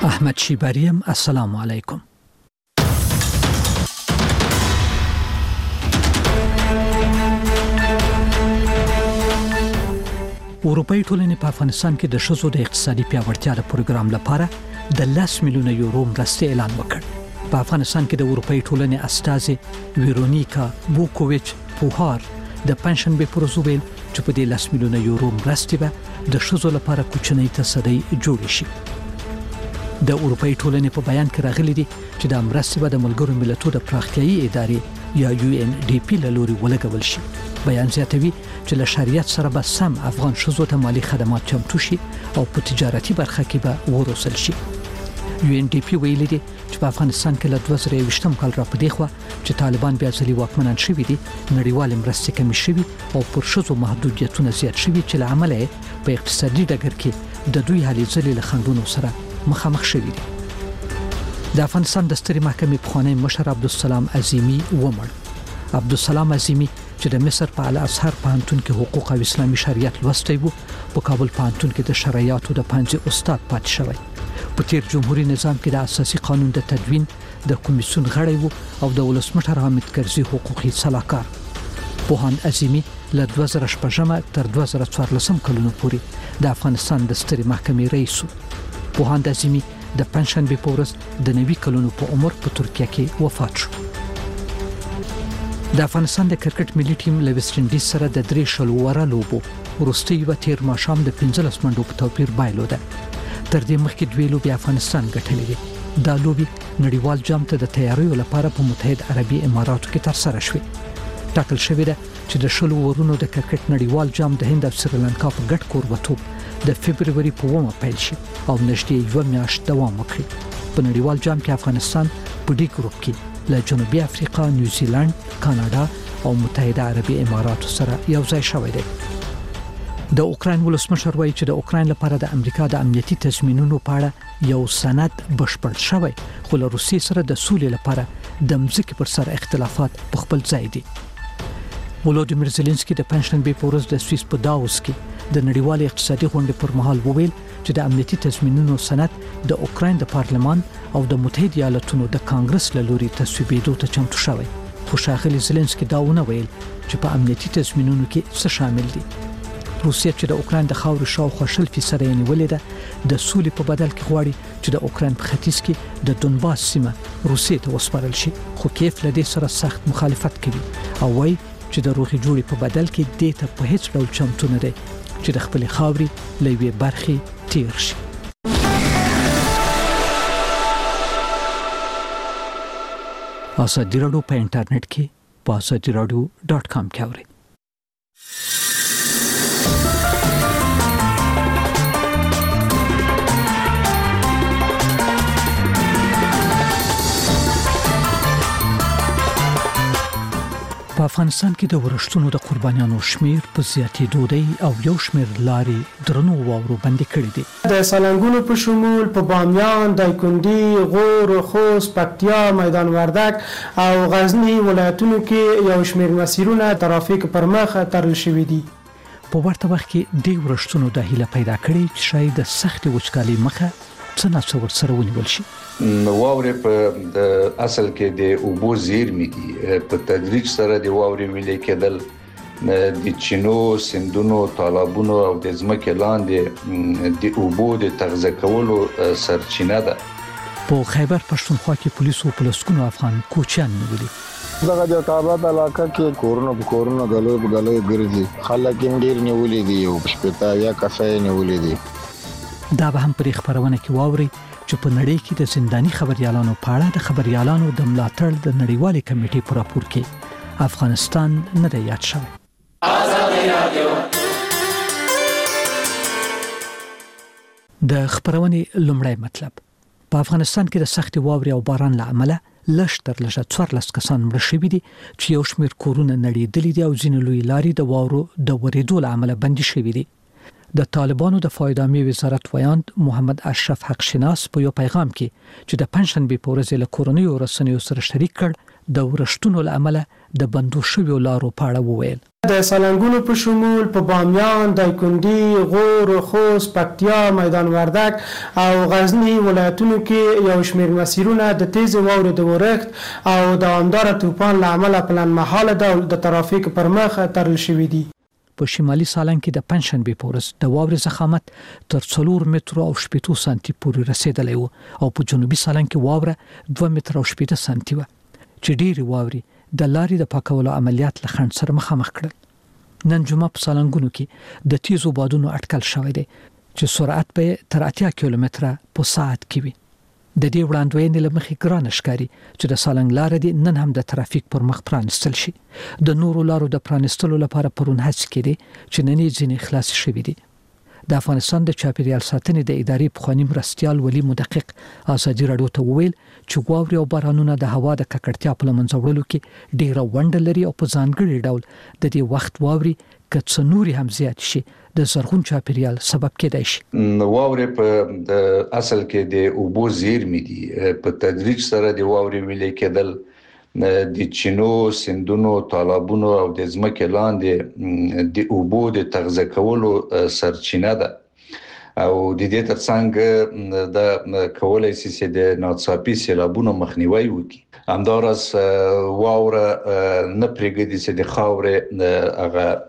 احمد شیبریم. السلام علیکم. اروپאי ټولنې په افغانستان کې د ښځو د اقتصادي پیاوړتیا پروګرام لپاره د 10 میلیونه یورو مرستې اعلان وکړ. په افغانستان کې د اروپאי ټولنې استازي ویرونیکا بوکوویچ پوهار د پنځشنبه پر ورځ ویل چې په دې 10 میلیونه یورو مرستې به د ښځو لپاره کوچنۍ تصدۍ جوړ شي. د اروپאי ټولنې په بیان کې راغلي دي چې د مرستې به د ملګرو ملتونو د پراختیایي ادارې یا UNDP له لوري ولګول شي. بیان زیاتوي چې له شریعت سره به سم افغان ښځو ته مالی خدمات چمتو شي او په تجارتي برخه کې به وروسل شي. UNDP ویلي دي چې په افغانستان کې له 2020 کال را پدې خو چې طالبان بیا ځلې واکمنان شوي دي، نړیوال مرستې کمې شوي او پر ښځو محدودیتونه زیات شوي چې له امله په اقتصادي ډګر کې د دوی هلې ځلې له خنډونو سره مخامخ شوي دي. د افغانستان د سترې محکمې پخوانی مشر عبدالسلام عظیمی ومړ. عبدالسلام عظیمی چې د مصر په الازهر پوهنتون کې حقوق او اسلامي شریعت لوستی وو، په کابل پوهنتون کې د شرعیاتو د پنځه استاد پاتې شوی. په تیر جمهوریت نظام کې د اساسي قانون د تدوین د کمیسیون غړی وو او د ولسمشر حامد کرزي حقوقي صلاحکار. پوهاند عظیمی له 2016 تر 2014 کلونو پورې د افغانستان د سترې محکمې رئیس وو. پوهاند عظیمی د پنځشنبه په ورځ د 90 کلونو په عمر په ترکیه کې وفات شو. د افغانستان د کرکټ ملي ټیم له ویسټ انډیز سره د 3 شلوره لوبو وروستي و تیر ماښام د 15 منډو په توپیر بایلوده. تر دې مخکې دوی لوبي افغانستان ګټلې دي. دا لوبي نړیوال جام ته د تیاریو لپاره په متحده عربي اماراتو کې ترسره شوې. ټاکل شوې ده چې د شلو ورونو د کرکټ نړیوال جام د هند او سریلانکا په ګډ کوربتوب د فبرवरी په 1 پیل شي او نږدې 2 میاشتې دوام وکړي. په نړیوال جام کې افغانستان په ډي ګروپ کې له جنوبي افریقا، نیوزیلند، کاناډا او متحده عربي اماراتو سره یو ځای شوی دی. د اوکراین ولسمشر وایي چې د اوکراین لپاره د امریکا د امنیتي تضمینونو په اړه یو سند بشپړ شوی، خو له روسیې سره د سولې لپاره د مځکې پر سر اختلافات په خپل ځای دي. ولودیمیر زيلنسکي د پنځشنبه په ورځ د سویس په داوس کې د نړیوال اقتصادي غونډې پر مهال وویل چې د امنیتي تضمینونو سند د اوکراین د پارلمان او د متحده ایالاتونو د کانګرس له لوري تصویبېدو ته چمتو شوی. خو ښاغلي زيلنسکي دا ونه ویل چې په امنیتي تضمینونو کې څه شامل دي. روسیه چې د اوکراین د خاورې شاوخوا 0% یې نیولې ده، د سولې په بدل کې غواړي چې د اوکراین په ختیځ کې د دونباس سیمه روسیې ته وسپارل شي. خو کیف له دې سره سخت مخالفت کوي او وایي چې د روغې جوړې په بدل کې دې ته په هیڅ ډول چمتو نه دی چې د خپل خاورې له یوې برخې تیر شي. آزادي راډیو په انټرنیټ کې په azadiradio.com کې اورئ. په افغانستان کې د ورښتونو د قربانیانو شمیر په زیاتېدو دی او یو شمیر لارې درنو واورو بندي کړې دي. د سالنګونو په شمول په بامیان، دایکنډي، غور، خوست، پکتیا، میدان وردک او غزنی ولایتونو کې یو شمیر مسیرونه ترافیک پر مخ تړل شوي دي. په ورته وخت کې د ورښتونو د هیله پیدا کړې چې شاید د سخت وچکالۍ مخه څه ناڅور سره ونیول شي. واورې په اصل کې د اوبو زیرمې دي. په تدریج سره د واورې ویلې کېدل د چینو، سیندونو، تالابونو او د ځمکې لاندې د اوبو د تغذیه کولو سرچینه ده. په خیبر پښتونخوا کې پولیسو په لسګونو افغان کوچیان نیولي. دغه د کابل علاقه کې کورونه غلو ګرځي، خلک یې ډیر نیولې دي او شپږ یا کسای نیولې دي. دا به هم پر خبرونه کې واوري چې په نړۍ کې د زنداني خبريالانو په اړه د خبريالانو د ملاتړ د نړیوالې کمیټې په راپور کې افغانستان نه دی یاد شوی. د خبرونې لومړی مطلب: په افغانستان کې د سخت واورې او باران له امله لږ 14 کسان مړ شوي دي چې یو شمېر کورونه نړېدلي دي او ځینې لوی لارې د واورو د ورېدو له امله بندي شوي دي. د طالبانو د فایدامي وزارت ویاند محمد اشرف حق شناس په یو پیغام کې چې د پنځشنبه په ورځ له کورونیو رسنیو سره شریک کړ د ورښتونو له امله د بندو شویو لارو په اړه وویل. د سالنګونو په شمول په بامیان، دایکنډي، غور، خوست، پکتیا، میدان وردک او غزنی ولایتونو کې یو شمېر مسیرونه د تیزې واورې د ورښت او دوامداره طوفان له امله په لنډمهاله ډول د ترافیک پر مخ تړل شوي دي. په شمالي سالنګ کې د پنځشنبې په ورځ د واورې ضخامت تر 4 مترو او 8 سانتي پورې رسیدلی و او په جنوبي سالنګ کې واوره 2 متره او 8 سانتي و چې ډېری واوري د لارې د پاکولو عملیات له خنډ سره مخامخ کړل. نن جمعه په سالنګونو کې د تیزو بادونو اټکل شوی دی چې سرعت به تر 80 کیلومتره په ساعت کې وي. د دې وړاندوینې له مخې ګران ښکاري چې د سالنګ لار دي نن هم د ترافیک پر مخ پرانستل شي. د نورو لارو د پرانستلو لپاره پرون هڅې کېدې چې نننې ځینې خلاص شوي دي. د افغانستان د چاپیریال ساتنې د ادارې پخوانی مرستیال ولی مدقق ازادي راډیو ته وویل چې واورې او بارانونه د هوا د ککړتیا په لمنځه وړلو کې ډېره ونډه لري او په ځانګړي ډول د دې وخت واوري که څه نوري هم زیات شي د زرغون چاپیریال سبب کېدای شي. واورې په اصل کې د اوبو زیرمې دي. په تدریج سره د واورې ویلې کېدل د چینو، سیندونو، تالابونو او د ځمکې لاندې د اوبو د تغذیه کولو سرچینه ده او د دې ترڅنګ د کولای شي چې د ناڅاپي سیلابونو مخنیوي وکړي. همداراز واوره نه پرېږدي چې د خاورې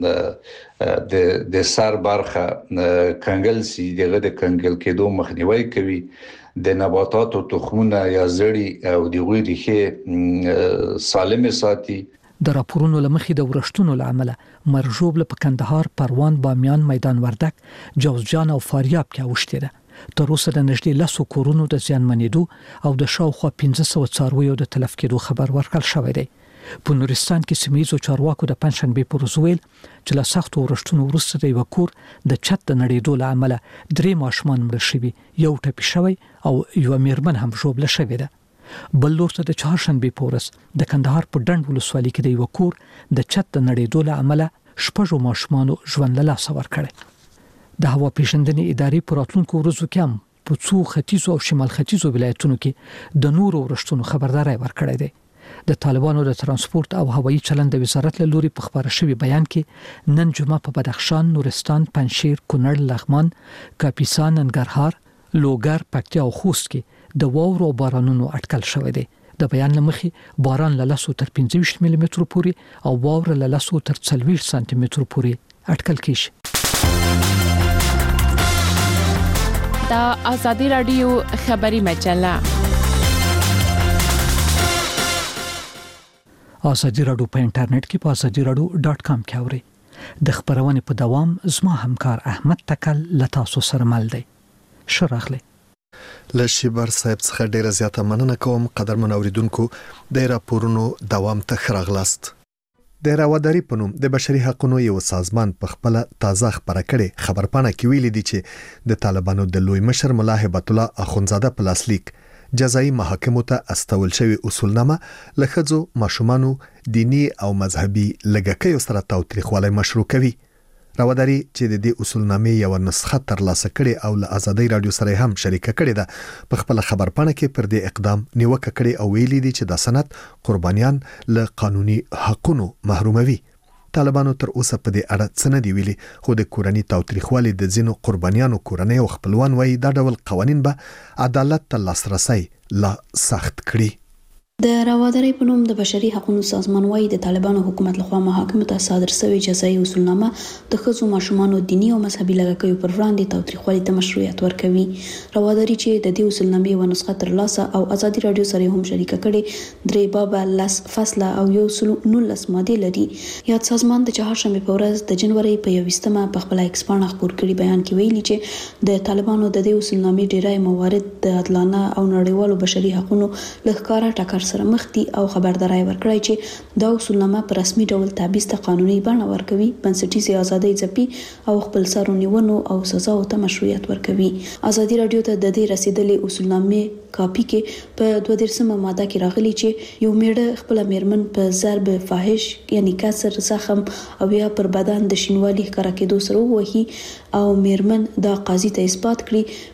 هغه د سر برخه کنګل سي، دغه د کنګل کېدو مخنیوي کوي. د نباتاتو تخمونه یا زړی او د غوړي ریښې سالمه ساتي. د راپورونو لمخې د ورښتونو لامل مرجوب په کندهار، پروان، بامیان، میدان وردک، جوزجان او فاریاب کې اوښته ده. تر اوسه د نږدې 10 کورونو د زیانمنېدو او د شاوخوا 1500 څارویو د تلف کېدو خبر ورکړل شوی دی. په نورستان کې سیمه‌یزو چارواکو د پنځشنبې پر ورځ ویل چې له سختو ورښتونو وروسته د یو کور د چت د نړېدو له امله 3 ماشومان مړه شوي، یو ټپي شوی او یو میرمن هم ژوبله شوې ده. بل لور ته د چهارشنبې په ورځ د کندهار په ډنډ ولسوالۍ کې د یو کور د چت د نړېدو له امله 6 ماشومانو ژوند له لاسه ورکړی. د هوا پیژندنې ادارې په راتلونکو ورځو کې هم په څو ختیځو او شمال ختیځو ولایتونو کې د نورو ورښتونو خبرداري ورکړې ده. د طالبانو د ترانسپورت او هوایي چلند د وزارت له لوري په خبره شوی بیان کې نن جمعه په بدخشان، نورستان، پنجشیر، کونړ، لغمان، کاپیسا، ننګرهار، لوګر، پکتیا او خوست کې د واورو او بارانونو اټکل شوی دی. د بیان لمخې باران له 10 تر 25 ملي مترو پورې او واوره له 10 تر 40 سانتي مترو پورې اټکل کیږي. دا ازادي راډیو خبري مجله ازادي راډیو په انټرنیټ کې په azadiراdio.com کې اوري. د خبرونې په دوام زما همکار احمد تکل لتاسو سره مل دی. شراغله لشيبر صاحب څخه ډیره زیاته مننه کوم. قدرمن اوریدونکو د راپورونو دوام ته خراغلاست. د راوداري په نوم د بشري حقوقو یو سازمان په خپل تازه خبره کړي خبرپاڼه کې ویلي دي چې د طالبانو د لوی مشر مولا هبت الله اخونزاده په لاسلیک جزایي محاکمو ته استول شوی اصولنامه لخذو ماشومانو دینی او مذهبي لګکې سره تاوتریخوالی مشروع کوي. راوداري چې د دې اصولنامې یو نسخه ترلاسه کړي او له ازادي رادیو سره هم شریکه کړي ده. په خپل خبرپاڼه کې پر دې اقدام نیوکه کړي او ویلي دي چې د سند قربانیان له قانوني حقوقو محروموي. طالبانو تر اوسه په دې اړه څه نه دی ویلي، خو د کورنۍ تاوتریخوالي د ځینو قربانیانو کورنۍ او خپلوان وایي دا ډول قوانین به عدالت ته لاسرسي لا سخت کړي. د راوداري په نوم د بشري حقوقو سازمان وايي د طالبانو حکومت لخوا محاکمو ته صادر شوی جزایي اصولنامه د ښځو ماشومانو دینی او مذهبي لګکیو پر وړاندې تاوتریخوالي ته مشروعیت ورکوي. راوداري چې د دې اصولنامې و نسخه ترلاسه او ازادي رادیو سره هم شریکه کړي 3 باب لس فصله او 19 ماده لري. یاد سازمان د چهارشنبه په ورځ د جنوري په 21مه په خپل ایکس باندې خبر کړي بیان کې ویلي چې د طالبانو د دې اصولنامې ډیری موارد د عدالانه او نړیوالو بشري حقوقو لخوا ټاکر سره مخ دي او خبرداري ورکړی چې دا اصولنامه په رسمي ډول تعبیز ته قانوني بڼه ورکوي، بنسټیزه ازادي ځپي او خپل سرونیونو او سزاو ته مشروعیت ورکوي. ازادي رادیو ته د دې رسیدلې اصولنامې کاپی کې په 22مه ماده کې راغلي چې یو میړه خپل میرمن په ضرب فاحش یعنی کسر، زخم او یا پر بدن د شینوالي ښکارا کېدو سره وهي او میرمن دا قاضي ته اثبات کړي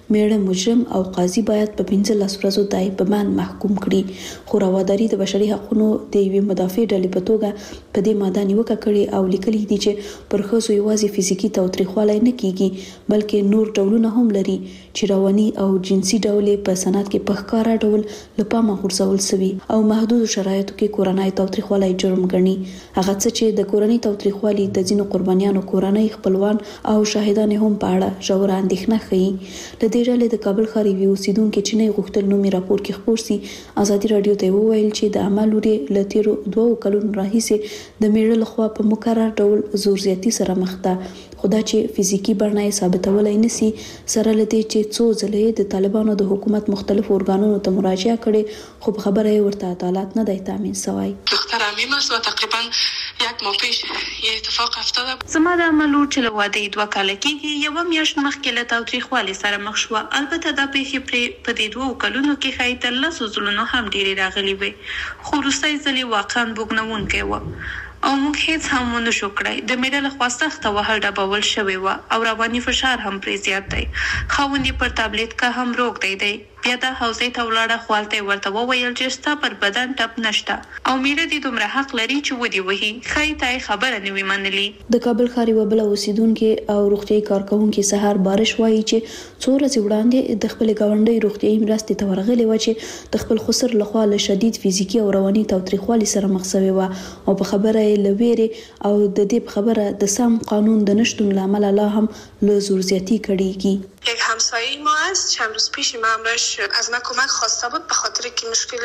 میړه مجرم او قاضي باید په 15 ورځو دای په باندې محکوم کړي. خو رواداري د بشري حقوقو د یوې مدافع ډلې په توګه په دې ماده نیوکه کړې او لیکلي دي چې پر ښځو یوازې فزیکی تاوتریخوالی نه کیږي بلکې نور ډولونه هم لري چې رواني او جنسي ډول په سند کې په ښکارا ډول له پامه غورځول شوی او محدود شرایطو کې کورنۍ تاوتریخوالی جرم ګڼي. هغه څه چې د کورنۍ تاوتریخوالی د ځینو قربانیانو کورنۍ خپلوان او شاهدان هم په اړه ژوره اندېښنه ښيي. د دې ډلې د کابل ښار یو اوسیدونکو چې نه غوښتل نومي راپور کې خپور سي ازادي رادیو ته وویل چې د عمل لري لتیرو 2 کلونو راهیسې د میړه لخوا په مکرر ډول زور زیاتی سره مخ ده. خدا چې فزیکی بڼه ثابتولای نسی سره لته چې څو ځلې د طالبانو د حکومت مختلف ارګانونو ته مراجعه کړي خو خبره ورته عدالت نه دی تامین شوی. دختر عمیم است و تقریبا 1 ماه پیش یه اتفاق افتاده. زما د عملور چې لواده 2 کال کېږي یو میاشت مخکې له تاوتریخوالي سره مخ شو. البته دا پیښې په دې 2 کلونو کې خای تر لاسو ځلونو هم ډېری راغلي وي خو وروستۍ ځلې واقعا بوګنونکې و او موږ هیڅ هم ونه شو کړای. د میډیا له خوا سخته وهل ډبول شوی و او رواني فشار هم پرې زیات دی. خاوند پر ټابلیټ کا هم روغ دی بیا د حوزې ته ولاړه خپلته ورته وویل چې ستا پر بدن ټپ نشته او میړه دې دومره حق لري چې ودی وਹੀ خای ته خبره نه وی منلی. د کابل ښار یو بل اوسیدونکو او روغتي کارکونکو سحر بارش وایي چې څو ورځې وړاندې د خپل گاونډي روغتي مرستې ته ورغلي و چې د خپل خسر لخوا له شدید فزیکی او رواني تاوتریخوالي سره مخ شوی و او په خبره لويري او د دې خبره د سم قانون د نشټون لامل لا هم له زور زیاتی کړيږي. یک همسایه ما است چند روز پیش مامرش از من کمک خواسته بود به خاطر که مشکل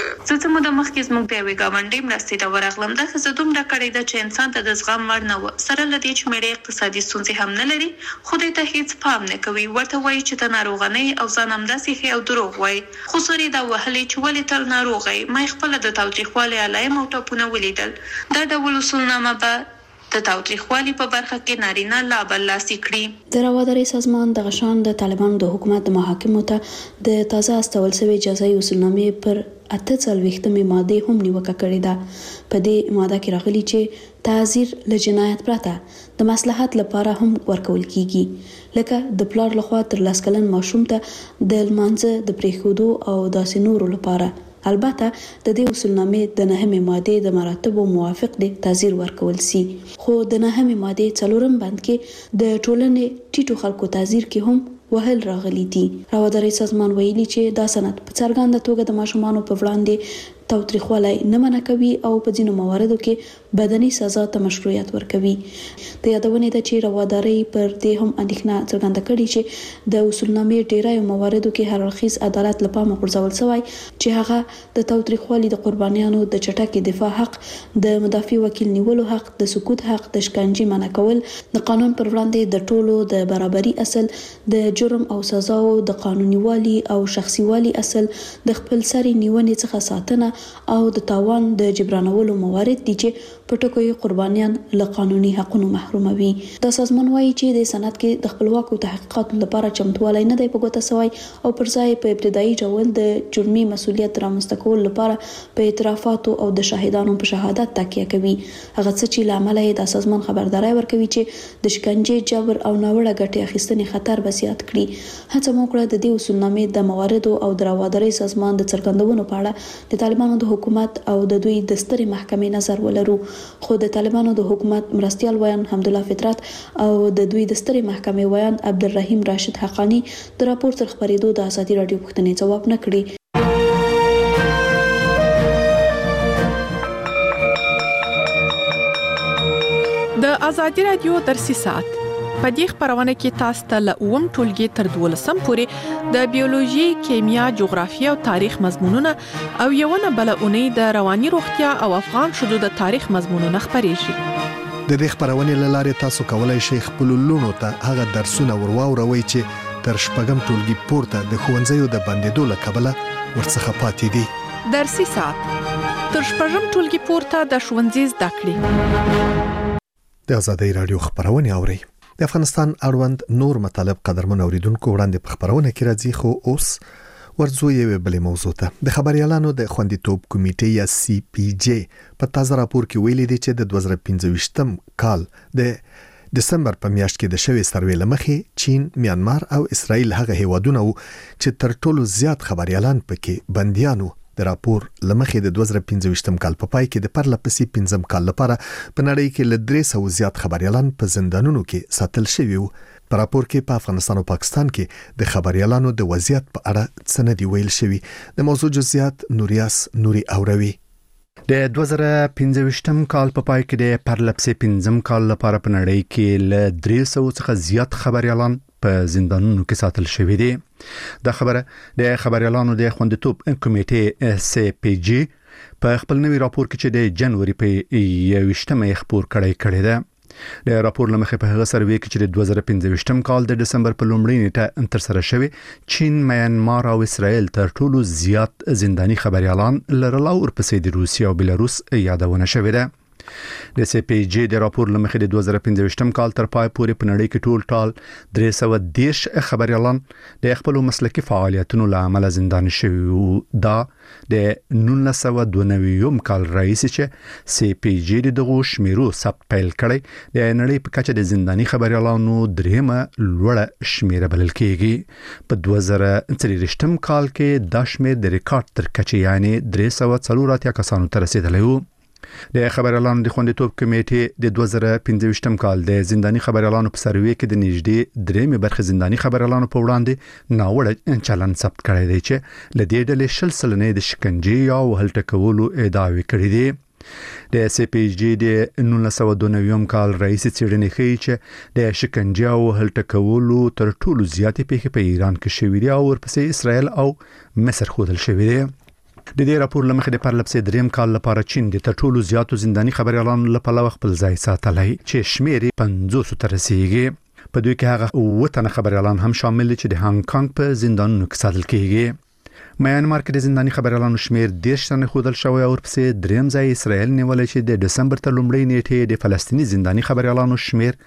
زه مو د مخکې زموږ د یوې گاونډي مرستې ته ورغلم. دا ښځه دومره کړې ده چې انسان ته د زغم وړ نه و سره له دې چې میړه اقتصادي ستونزې هم نه لري خو دې ته هیڅ پام نه کوي. ورته وایي چې ته ناروغه نه او ځان همداسې ښه او دروغ وایي خو سوري دا وهلې چې ولې تل ناروغه یې. ما خپله د تاوتریخوالي علایم او ټپونه ولیدل. دا ډول اصولنامه به د تاوتریخوالي په برخه کې نارینه لا برلاسي کړي. د رواداري سازمان د غشان د طالبانو د حکومت د محاکمو ته د تازه استول شوی جزایي اصولنامې پر 48 ماده هم نیوکه کړې ده. په دې ماده کې راغلي چې تعزیر له جنایت پرته د مصلحت لپاره هم ورکول کیږي لکه د پلار لخوا تر 10 کلن ماشوم ته د لمانځه د پریښودو او داسې نورو لپاره. البته د دې اصولنامې د 9 ماده د مراتبو موافق دي تعزیر ورکول سي خو د 9 ماده 4 بند کې د ټولنې ټیټو خلکو تعزیر کې هم وهل راغلي دي. رواداري سازمان ویلي چې دا سند په څرګنده توګه د ماشومانو په وړاندې تاوتریخوالی نه منع کوي او په ځینو مواردو کې بدني سزا ته مشروعیت ورکوي. د یادونې ده چې رواداري پر دې هم اندېښنه څرګنده کړې چې د اصولنامې ډیری مواردو کې هر اړخیز عدالت لپاره غورځول شوی چې هغه د تاوتریخوالي د قربانیانو د چټکې دفاع حق، د مدافع وکیل نیولو حق، د سکوت حق، د شکنجې منع کول، د قانون پر وړاندې د ټولو د برابرۍ اصل، د جرم او سزاو د قانوني والی او شخصي والی اصل، د خپل سري نیونې څخه ساتنه او د تاوان د جبرانولو موارد دي چې په ټکو قربانیان له قانوني حقونو محروموي. د سازمان وايي چې د سند کې د خپلواکو تحقیقاتو لپاره چمتووالی نه دی په ګوته شوی او پر ځای په ابتدایي ډول د جرمي مسؤلیت رامنځته کول لپاره په اعترافاتو او د شاهدانو په شهادت تکیه کوي. هغه څه چې لامل یې د سازمان خبرداري ورکوي چې د شکنجې، جبر او ناوړه ګټې اخیستنې خطر به زیات کړي. هڅه مو کړه د دې اصولنامې د مواردو او د رواداري سازمان د څرګندونو په اړه د طالبانو د حکومت او د دوی د سترې محکمې نظر ولرو. خو د طالبانو د حکومت مرستيال ویان حمدالله فطرت او د دوی د سترې محکمې ویان عبدالرحیم راشد حقانی د راپور تر خبرېدو د ازادي رادیو پوښتنې ځواب نه کړي. د ازادي رادیو درسي ساعت په دې خبرونه کې تاسو ته له اوم ټولګي تر 12 پورې د بیولوژي، کیمیا، جغرافیه او تاریخ مضمونونه او یوونه بل اونۍ د رواني روغتیا او افغان شذو د تاریخ مضمونونه خبرېږي. د دې خبرونې لاره تاسو کولای شئ خپل لونو ته هغه درسونه ورواوروي چې تر شپږم ټولګي پورته د ښوونځیو د بندیدو له کبله ورڅخه پاتې دي. درسي ساعت تر شپږم ټولګي پورته د ښوونځي زده کړې. د ازادي رادیو خبرونه اوري. د افغانستان اړوند نور مطالب قدرمن اوریدونکو وړاندې په خبرونه کې راځي خو اوس ورځو یو بل موضوع ته. د خبريالانو د خوندیتوب کمیټې یا CPJ په تازه راپور کې ویلي دی چې د 2015 کال د دسمبر په میاشت کې د شوی سروې لمخې چین، میانمار او اسرائیل هغه هیوادونه وو چې تر ټولو زیات خبريالان پکې بنديانو. د راپور لمخې د 2015 کال په پای کې د پرلپسې 15 کال لپاره په نړۍ کې ل 300 زیات خبريالان په زندانونو کې ساتل شوي وو. په راپور کې په افغانستان او پاکستان کې د خبريالانو د وضعیت په اړه څه نه دی ویل شوی. د موضوع جزئیات نوریاس نوري اوروي. د 2015 کال په پای کې د پرلپسې 15 کال لپاره په نړۍ کې ل 300 څخه زیات خبريالان په زندانونو کې ساتل شوي دي. دا خبره د خبريالانو د خوندیتوب کمیټې CPJ په خپل نوي راپور کې چې د جنوري په 21مه خبر کړی ده. د راپور لمخې په هغه سروې کې چې د 2015 کال د دسمبر په لومړۍ نیټه تر سره شوی، چین، میانمار او اسرائیل تر ټولو زیات زنداني خبريالان لرل او ورپسې د روسیې او بلاروس یادونه شوې ده. د CPJ د راپور لمخې د 2015 کال تر پای پورې په نړۍ کې ټول ټال 310 خبريالان د خپل مسلکي فعالیتونو لامل زنداني شوي. دا د 1992 کال رئیس چې CPJ دغه شمیرو ثبت پیل کړي د نړۍ په کچه د زنداني خبريالانو دریمه لوړه شمیره بلل کېږي. په 2023 کال کې د شمیر د ریکارډ تر کچه یعنی 340 کسانو ته رسیدلی وو. د خبريالانو د خوندیتوب کمیټې د 2015 کال د زنداني خبريالانو په سروې کې د نږدې درېمه برخه زنداني خبريالانو په وړاندې ناوړه چلن ثبت کړی دی چې ل دې ډلې 60 د شکنجې یا وهل ټکولو ادعاوې کړې دي. د CPJ د 1992 کال رئیس څېړنې ښیي چې د شکنجې او وهل ټکولو تر ټولو زیاتې پیښې په ایران کې شوې دي او ورپسې اسرائیل او مصر ښودل شوې دي. د دې راپور لمخې د پرلپسې دریم کال لپاره چین د تر ټولو زیاتو زنداني خبريالانو لپاره خپل ځای ساتلی چې شمیر 500 ته رسیږي. په دوی کې هغه 9 تنه خبريالان هم شامل دي چې د هانګ کانګ په زندانونو کې ساتل کیږي. میانمار کې د زنداني خبريالانو شمیر 10 تنه خودل شوی او ورپسې دریم ځای اسرائیل نیولای چې د دسمبر تر لومړۍ نیټې د فلسطینی زنداني خبريالانو شمیر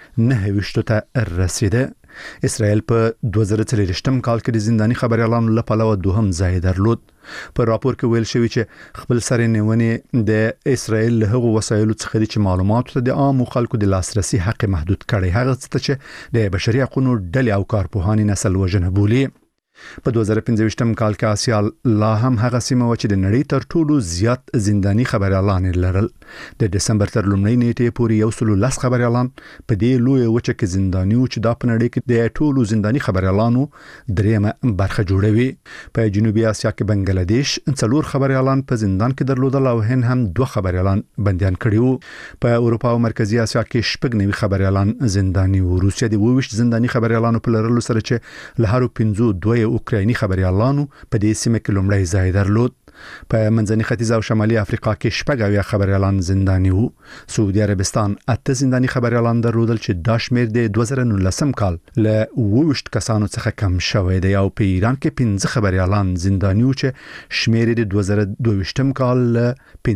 9 ته رسیده. اسرائیل په 2023 کال کې د زنداني خبريالانو لپاره دوهم ځای درلود. په راپور کې ویل شوی چې خپل سره نیونې د اسرائیل له هغو وسایلو څخه د معلوماتو ته د عام خلکو د لاسرسي حق محدود کړي، هغه څه چې د بشري حقوقو ډلې او کارپوهانې نسل وژنه بولي. په 2015 کال کې آسیا لا هم هغه سیمه و چې د نړۍ تر ټولو زیات زنداني خبريالان لرل. د دسمبر تر لومړۍ نیټې پورې 110 خبريالان په دې لوی وچه کې زنداني و چې د نړۍ کې د ټولو زنداني خبريالانو دریمه برخه جوړوي. په جنوبي آسیا کې بنگلاديش 4 خبريالان په زندان کې درلودل او هند هم 2 خبريالان بنديان کړي وو. په اروپا او مرکزی آسیا کې 9 خبريالان زنداني وو. روسیا د 22 زنداني خبريالانو په لرلو سره چې له هر 52 اوکرایني خبريالانو په دې سیمه کې لومړی ځای درلود. په منځني ختیځ او شمالي افریقا کې 9 خبريالان زنداني وو. سعودي عربستان 8 زنداني خبريالان درلودل چې دا شمیر د 2019 کال له 20 کسانو څخه کم شوی دی او په ایران کې 15 خبريالان زنداني وو چې شمیر د 2022 کال له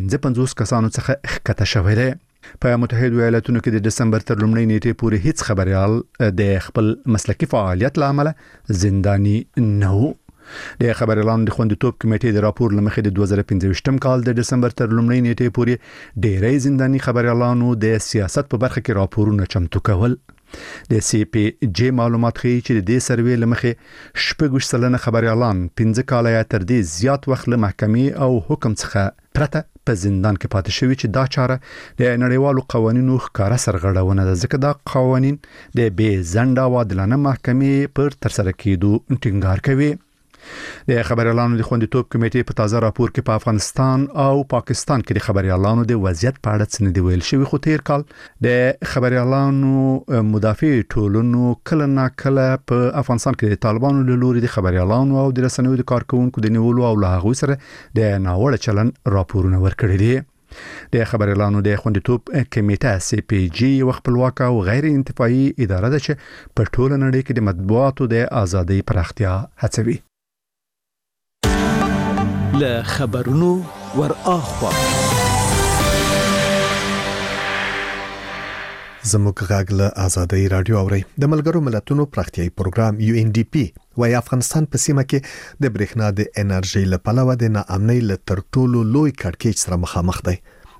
55 کسانو څخه ښکته شوی دی. په متحده ایالاتونو کې د دسمبر تر لومړۍ نیټې پورې هیڅ خبريال د خپل مسلکي فعالیت لامل زنداني نه وو. د خبريالانو د خوندیتوب کمیټې د راپور لمخې د 2015 کال د دسمبر تر لومړۍ نیټې پورې ډېری زنداني خبريالانو د سیاست په برخه کې راپورونه چمتو کول. د CPJ معلومات ښیي چې د دې سروې لمخې 40% خبريالان 15 کال یا تر دې زیات وخت له محکمې او حکم څخه پرته په زندان کې پاتې شوی چې دا چاره د نړیوالو قوانینو ښکارا سرغړونه ده، ځکه دا قوانین د بې ځنډه او عادلانه محکمې پر ترسره کېدو ټینګار کوي. د خبريالانو د خوندیتوب کمیټې په تازه راپور کې په افغانستان او پاکستان کې د خبريالانو د وضعیت په اړه څه نه دی ویل شوی، خو تیر کال د خبريالانو مدافع ټولنو کله نا کله په افغانستان کې د طالبانو له لوري د خبريالانو او د رسنیو د کارکونکو د نیولو او له هغوی سره د ناوړه چلن راپورونه ورکړي دي. د خبريالانو د خوندیتوب کمیټه CPJ یو خپلواکه او غیر انتفاعي اداره ده چې په ټوله نړۍ کې د مطبوعاتو د ازادۍ پراختیا هڅوي. له خبرونو ور اخوا زموږ غږ له آزادۍ رادیو اوري. د ملګرو ملتونو پراختیايي پروګرام UNDP وايي افغانستان په سیمه کې د برېښنا د انرژي لپاره د ناامنۍ له تر ټولو لوی کړکېچ سره مخامخ دی.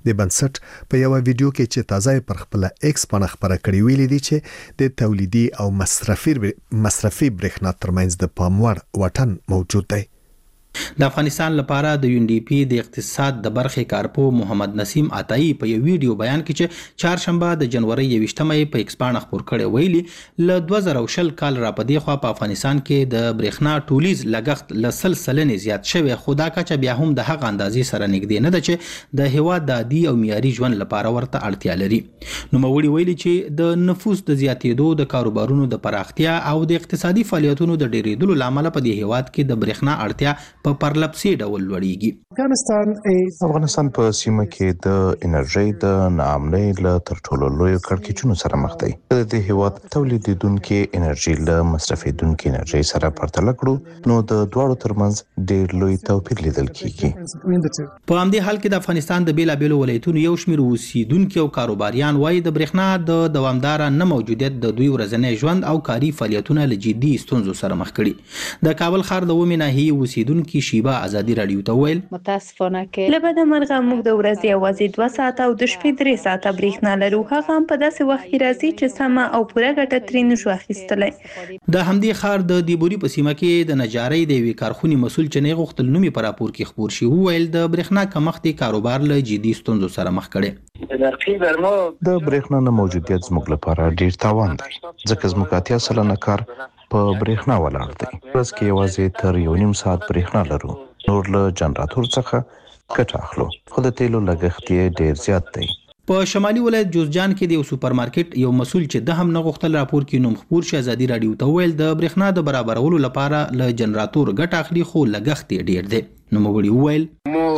د بنسټ په یو ویډیو کې چې تازه پر خپل ایکس باندې خبره کړې ویلي دي چې د تولیدي او مصرفي برېښنا ترمنځ د پاموړ وټن موجود دی. د افغانستان لپاره د UNDP د اقتصاد د برخې کارپو محمد نسیم عطایی په یو ویډیو بیان کې چې چهارشنبه د جنوري 28مې په ایکس باندې خبر کړي ویلي ل 2020 کال را پدې خو په افغانستان کې د برېښنا ټولیز لګښت ل سلسله زیات شوی، خو دا کچه بیا هم د هغه اندازې سره نږدې نه ده چې د هوا د عادي او معیاري ژوند لپاره ورته اړتیا لري. نو موري ویلي چې د نفوس د زیاتېدو، د کاروبارونو د پراختیا او د اقتصادي فعالیتونو د ډېرېدلو لامل په دې هیواد کې د برېښنا اړتیا په پرلپسې ډول لوړیږي. افغانستان په سیمه کې د انرژي د ناامنۍ له تر ټولو لوی کړکېچونو سره مخ دی. د دې هیواد تولیدونکو انرژي له مصرفیدونکو انرژي سره پرتله کړو نو د دواړو ترمنځ ډېر لوی توپیر لیدل کیږي. په همدې حال کې د افغانستان د بیلابېلو ولایتونو یو شمېر اوسیدونکو او کاروباریان وایي د برېښنا د دوامدار نه موجودیت د دوی ورځنی ژوند او کاري فعالیتونه له جدي ستونزو سره مخ کړي. د کابل ښار د ومه ناحیه اوسیدونکو شیبا ازادي رادیو ته ویل متاسفانه کې لبد مرغه موږ د ورځې اوازې 2 ساعته او د شپې 3 ساعته برېښنا لرو، هغه هم په داسې وخت کې راځي چې سمه او پوره ګټه ترې نشو اخیستلی. د همدې ښار د دیبوري په سیمه کې د نجارۍ د یوې کارخونې مسول چې نه غوښتل نومي پر راپور کې خبر شي ویل د برېښنا کمښت کاروبار له جدي ستونزو سره مخ کړي. د برېښنا نه موجودیت زموږ لپاره ډیر تاوان دی ځکه زموږ 80% کار په برېښنا ولاړ دی. ورځ کې یوازې تر 1.5 ساعت برېښنا لرو، نور له جنراتور څخه ګټه اخلو، خو د تیلو لګښت یې ډیر زیات دی. په شمالي ولایت جوزجان کې د یو سوپرمارکټ یو مسول چې د هم نه غوښتل راپور کې نوم خبر شي ازادي رادیو ته ویل د برېښنا د برابرولو لپاره له جنراتور ګټه اخلي، خو لګښت یې ډیر دی. نو مګړي ویل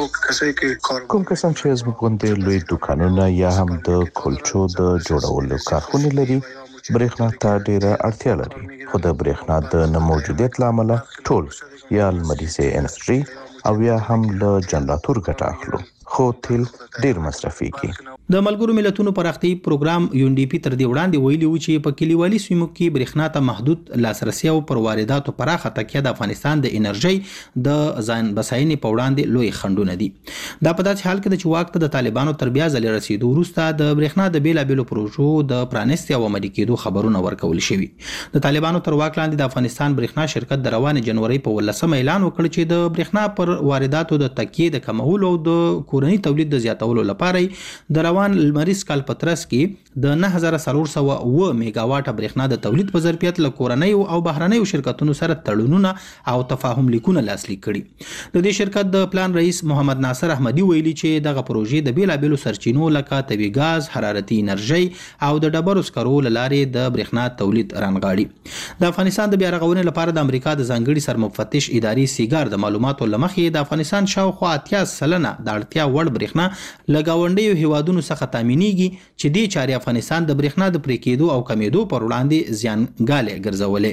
کوم کسان چې زموږ غونډې لوی دکانونه یا هم د کلچو د جوړولو کارخونه لري برېښنا ته ډیره اړتیا لري، خو د برېښنا د نه موجودیت لامل ټول یا لمریزه انرژي او یا هم له جنراتور ګټه اخلو، خو تیل ډیر مصرفيږي. د ملګرو ملتونو پراختي پروګرام UNDP تر دې وړاندې ویلي و چې په کلیوالي سیمو کې برېښنا ته محدود لاسرسي او پر وارداتو پراخه تکیه د افغانستان د انرژي د ځان بساینې په وړاندې لوی خنډونه دي. دا په داسې حال کې د چې وخت د طالبانو تر بیا ځل رسیدو وروسته د برېښنا د بیلابېلو پروژو د پرانستي او عملي کېدو خبرونه ورکول شوي. د طالبانو تر واک لاندې د افغانستان برېښنا شرکت د روان جنوري په 18 اعلان وکړ چې د برېښنا پر وارداتو د تکیه د کمولو او د کورني تولید د زیاتولو لپاره د لمریز کال په ترڅ کې د 9400 میگاواټ برېښنا د تولید په ظرفیت له کورنۍ او بهرنۍ شرکتونو سره تړونونه او تفاهم لیکونه لاسلیک کړي. د دې شرکت د پلان رئیس محمد ناصر احمدي ویلي چې دغه پروژې د بیلابېلو سرچینو لکه طبي ګاز، حرارتي انرژي او د ډبرو سکرو لارې د برېښنا تولید رانغاړي. د افغانستان د بیا رغونې لپاره د امریکا د ځانګړي سرمفتش ادارې سیګار د معلوماتو لمخې د افغانستان شاوخوا 80% د اړتیا وړ برېښنا لګاونډیو هیوادونو څخه تامینېږي چې دې چارې افغانستان د برېښنا د پرې کېدو او کمیدو پر وړاندې زیانګالې ګرځولې.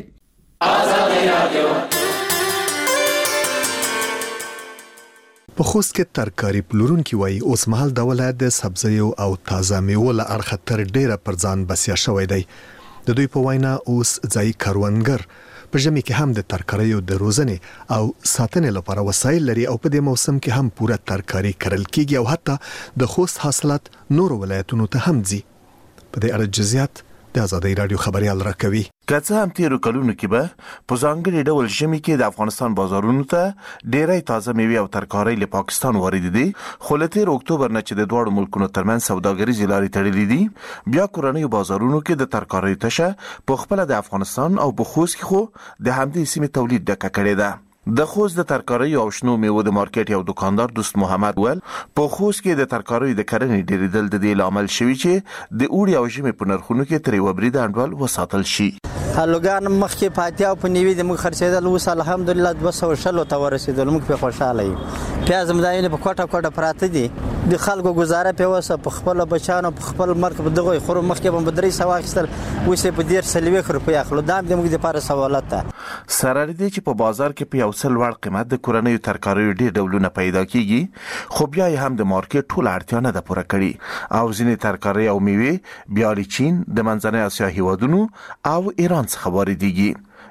په خوست کې ترکاري پلورونکي وایي اوس مهال د ولایت د سبزیو او تازه میوو له اړخه تر ډیره پر ځان بسیا شوی دی. د دوی په وینا اوس ځای کاروانګر په ژمي کې هم د ترکاریو د روزنې او ساتنې لپاره وسایل لري او په دې موسم کې هم پوره ترکاري کرل کیږي او حتی د خوست حاصلات نور ولایتونو ته هم ځي. په دې اړه جزئیات د آزادۍ رادیو خبريال راکوي. که څه هم تیرو کلونو کې به په ځانګړي ډول ژمي کې د افغانستان بازارونو ته ډېری تازه میوې او ترکاري له پاکستان واردېدي، خو له تیر اکتوبر نه چې د دواړو ملکونو ترمنځ سوداګریزې لارې تړلې دي، بیا کورنیو بازارونو کې د ترکاري تشه په خپله د افغانستان او په خوست کې خو د همدې سیمې تولید ډکه کړې ده. د خوست د ترکاري او شنو میوو د مارکیټ یو دکاندار دوست محمد ول په خوست کې د ترکاري د کرنې ډېرېدل د دې لامل شوی چې د اوړي او ژمي په نرخونو کې ترې وبري د انډول وساتل شي. هلوګان مخکې پاتیا او په نیوي د موږ خرڅېدل اوس الحمدلله 260 ته ورسېدل، موږ په خوشاله یو. پیاز مداینه په کوټه پراته دي، د خلکو گزاره په وسه په خپل بچانو په خپل مرګ په دغه خور مخکې په بدري سوا خستل اوس په ډیر سلوي روپیا اخلو. دا د موږ لپاره سوالات ده. سره دې چې په بازار کې په یو څل وړ قیمت د کورنیو ترکاریو ډېر ډولونه پیدا کیږي، خو بیا هم د مارکیټ ټول اړتیا نه ده پوره کړې او ځینې ترکاري او میوې بیا له چین، د منځنۍ اسیا هیوادونو او ایران څخه واردېږي.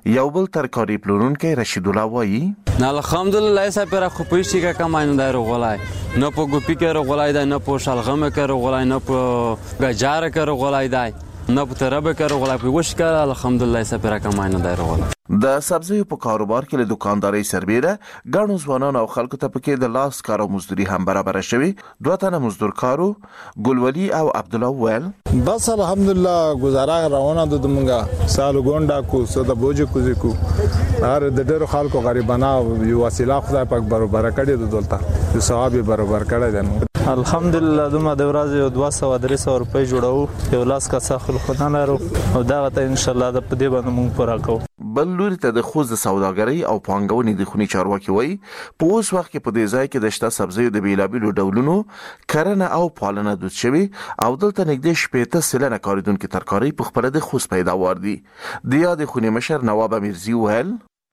یو بل ترکاری پلورونکی رشید الله وایي نه الحمدلله سپره خو پېشي کا کماینه دای رغولای نه په ګوپی کې رغولای دی نه په شلغمه کې رغولای نه په گجاره کې رغولای دی نه په تربه کې رغولای په وش کې الحمدلله سپره کماینه دای رغولای د سبزیو په کاروبار کې له دکانداري سربېره ګڼو ځوانان او خلکو ته پکې د لاس کار او مزدوري هم برابر شوي. دوه تنه مزدور کارو ګلولي او عبد الله ویل بس الحمدلله گزاره روانه ده دمغه سالو ګونډا کو صد بوجو کو هر د ډېر خلکو غریبانه یو وسیله خدای پاک برابر کړی د دولت د ثواب برابر کړی دی. الحمدلله دومره د ورځې 200-300 روپۍ جوړو یو لاس کا څخل خدای لرو او دا ته ان شاء الله د پدې باندې مونږ پوره کوو. بل لوري ته د خوځ د سوداګرۍ او پانګونې د خونی چارواکي وایي په اوس وخت کې په دې ځای کې د شته سبزیو د بیلابیلو ډولونو کرنه او پالنه دود شوی او دلته نږدې 70% کاریدونکو ترکاري په خپل د خوځ پیداوار دي. د یاد خونی مشر نواب امیرزی ویل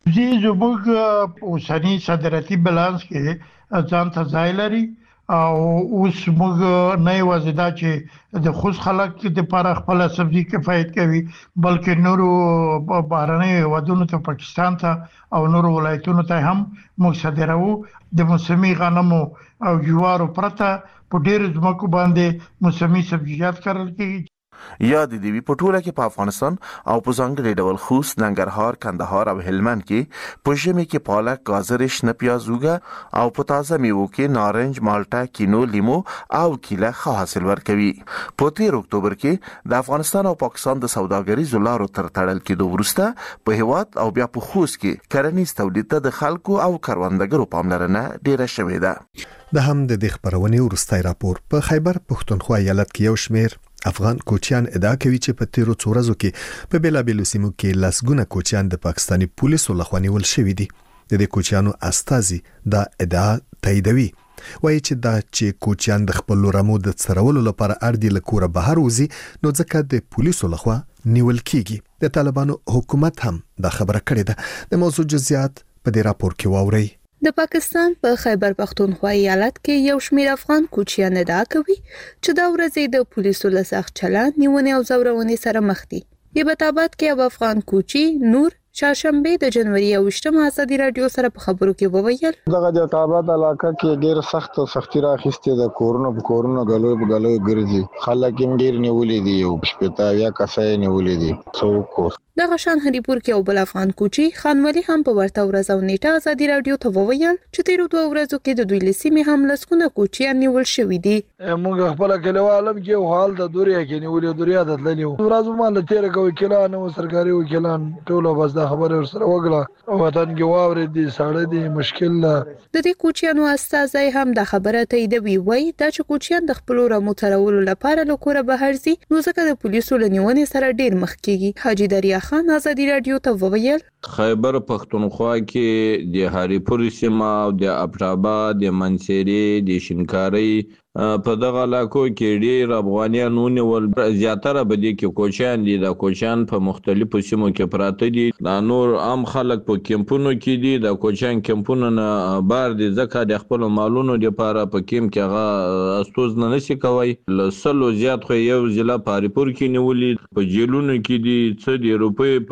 زموږ اوسنی صادراتي بالانس کې ځان ته ځای لري او اوس موږ نه یوازې دا چې د خوځ خلک د لپاره خپل سبزي کفایت کوي بلکې نورو بهرنۍ هیوادونو ته پاکستان ته او نورو ولایتونو ته هم موږ صادروو. د موسمي غنمو او جوارو پرته په ډېر ځمکو باندې موسمي سبزیجات کرل کېږي. یاد دی په ټوله کې په افغانستان او په ځانګړي ډول خوست، ننګرهار، کندهار او هلمند کې په ژمي کې پالک، گازر، شنه پیاز، اوږه او په تازه میوو کې نارنج، مالټه، کینو، لیمو او کیله ښه حاصل ورکوي. په 13 اکتوبر کې د افغانستان او پاکستان د سوداګریزو لارو تر تړل کېدو وروسته په هیواد او بیا په خوست کې کرنیز تولید ته د خلکو او کروندګرو پاملرنه ډیره شوې ده. د هم د خبرونې ورستای راپور په خیبر پښتونخوا ایالت کې یو شمیر افغان کوچیان ادعا کوي چې په تیرو څو ورځو کې په بیلابیلو سیمو کې لسګونه کوچیان د پاکستاني پولیسو لخوا نیول شوي دي. د دې کوچیانو استازي دا ادعا تاییدوي، وایي چې دا چې کوچیان د خپل رمو د څرولو لپاره اړ له کوره بهر وځي نو ځکه د پولیسو لخوا نیول کیږي. د طالبانو حکومت هم دا خبره کړې ده. د موضوع جزئیات په دې راپور کې واورئ. د پاکستان په خیبر پښتونخوا ایالت کې یو شمېر افغان کوچیان ادعا کوي چې دا ورځې د پولیسو له سخت چلند، نیونې او زورونې سره مخ دي. هیبت آباد کې یو افغان کوچی نور چهارشنبه د جنوري 28 ازادي رادیو سره په خبرو کې وویل دغه د آباد علاقې کې ډېر سختي راخسته د کورونو غلو ګرځي خلک یې ډېر نیولې دي او شپتا یا کسای نیولې دي څوک. دغه شان هریپور کې یو بل افغان کوچی خان ولی هم په ورته ورځ او نیټه ازادي رادیو ته وویل چې تیرو 2 ورځو کې د دوی لسیمه هم لسکونه کوچیان نیول شوې دي. موږ خپل کلیوالم کې حال د دوریا کې نیولې دوریا د تللیو ورځو مال تیر کوي کله نو سرکاري وکیلان ټول بس د خبره سره وګړه او وطن کې واورې دي ساړه دي مشکل ده. د دې کوچیانو استازي هم د خبره تاییدوي، وایي دا چې کوچیان د خپل رمو ترولو لپاره له کوره بهر ځي نو ځکه د پولیسو لنیونې سره ډیر مخ کیږي. حاجی دریا خان ازادي رادیو ته وویل خیبر پښتونخوا کې د هریپور سیمه او د ابټاباد، د منصيري، د شینکاري په دغه علاقو کې ډیر افغانان ونیول. زیاتره به دي کې کوچیان دي. د کوچیان په مختلفو سیمو کې پراته دي. د نور عام خلک په کمپونو کې دي. د کوچیان کمپونو نه بار دي ځکه د خپل مالونو لپاره په کیم کې هغه استوز نه نشي کوي. لسلو زیات خو یو ضلع په هریپور کې نیولې په جیلونو کې دي څه د روپې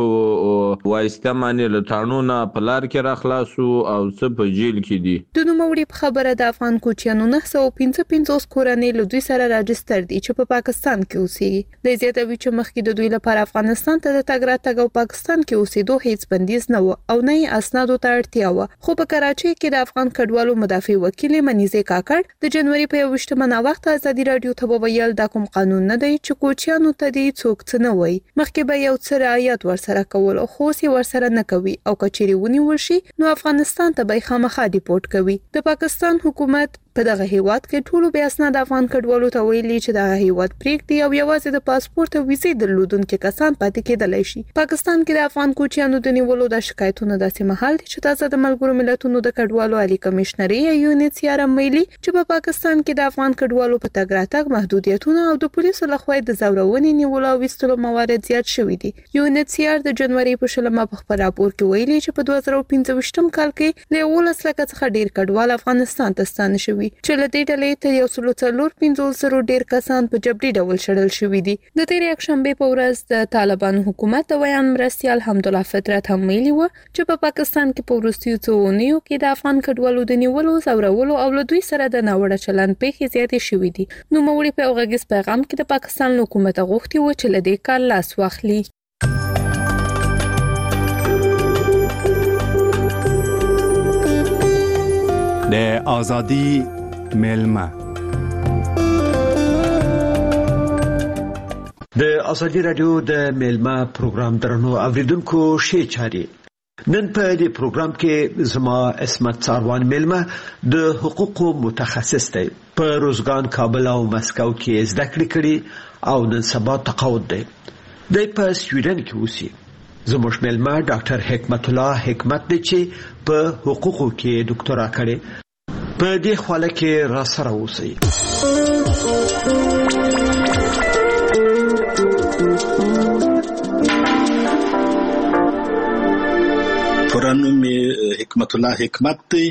په واسطه باندې له تانونه په لار کې راخلاصو او څه په جیل کې دي. د نوموړي خبره د افغان کوچیانو 955 کورنۍ له دوی سره راجستر دي چې په پاکستان کې اوسېږي. د زیاتوي چې مخکې د دوی لپاره افغانستان ته د تګ راتګ او پاکستان کې اوسېدو هیڅ بندیز نه و او نه یې اسنادو ته اړتیا و. خو په کراچۍ کې د افغان کډوالو مدافع وکیل منیزه کاکړ د جنوري په 28 وخت ازادي رادیو ته وویل دا کوم قانون نه دی چې کوچیانو ته دی څوک څه نه وایي. مخکې به یو څه رعایت ورسره کول او خو سي ورسره نه کوي او کچېری ونیول شي نو افغانستان ته به خامخا ډیپورت کوي. د پاکستان حکومت په دغه هیواد کې ټولو بیا اسناد افغان کډوالو ته ویلي چې دغه هیواد پریږدي او یوازې د پاسپورت او ویزې درلودونکو کسان پاتې کېدلی شي. پاکستان کې د افغان کوچیانو د نیولو د شکایتونو داسې مهال دي چې تازه د ملګرو ملتونو د کډوالو عالی کمشنري UNHCR ویلي چې په پاکستان کې د افغان کډوالو په تګ راتګ محدودیتونه او د پولیسو لخوا د زورونې نیولو او وستلو موارد زیات شوي دي. UNHCR د جنوري په 20 په خبر راپور کې ویلي چې په 2015 کال کې له 11 لک څخه ډیر کډوال افغانستان ته ستانه شوي شوی چې له دې ډلې ته 140 ډیر کسان په جبري ډول شړل شوی دي. د تیر یکشنبه په ورځ د طالبان حکومت ویان مرستيال حمدالله فطرت هم ویلي و چې په پاکستان کې په وروستیو څو اونیو کې د افغان کډوالو د نیولو زورولو او له دوی سره د ناوړه چلند پیښې زیاتې شوې دي. نو موري په اوغږیز پیغام کې د پاکستان حکومت غوښتي و چې له دې کار لاس واخلي. د ازادي ملما د ازادي رادیو د ملما پروګرام درنو اوریدونکو شي چاري نن په دې پروګرام کې زما اسمت څاروان ملما د حقوقو متخصص دی په روزګان کابل او مسکو کې زده کړې کړې او نن سبا تقاعد دی د په سویډن کې اوسي. زموږ ملما ډاکټر حکمت الله حکمت دی چې په حقوقو کې ډاکټرا کړې. په دې حواله کې را سره اوسئ. پرانوم حکمت الله حکمت دی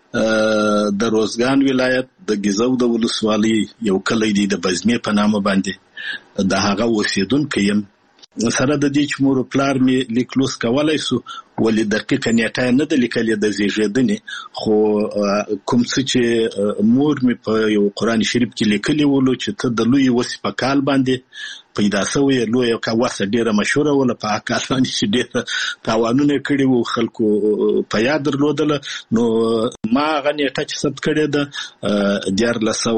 د روزګان ولایت د ګیزو د ولسوالۍ یو کلی دی د بزمې په نامه باندې د هغه اوسیدونکی یم. سره د دې چې مور پلار می لیکلوس کولای سو ولې دقیقه نیټه نه د لیکلې د زیږیدنې خو کوم څه چې مور می په یو قران شریف کې لیکلی ولو چې ته د لوی وسی په کال باندې پیدا شوی لوی کا وسه ډیره مشهوره ولا په کال باندې چې ډیره تاوانونه کړي وو خلکو په یاد درلودل. نو ما غنیټه چې ثبت کړی د دیار لسو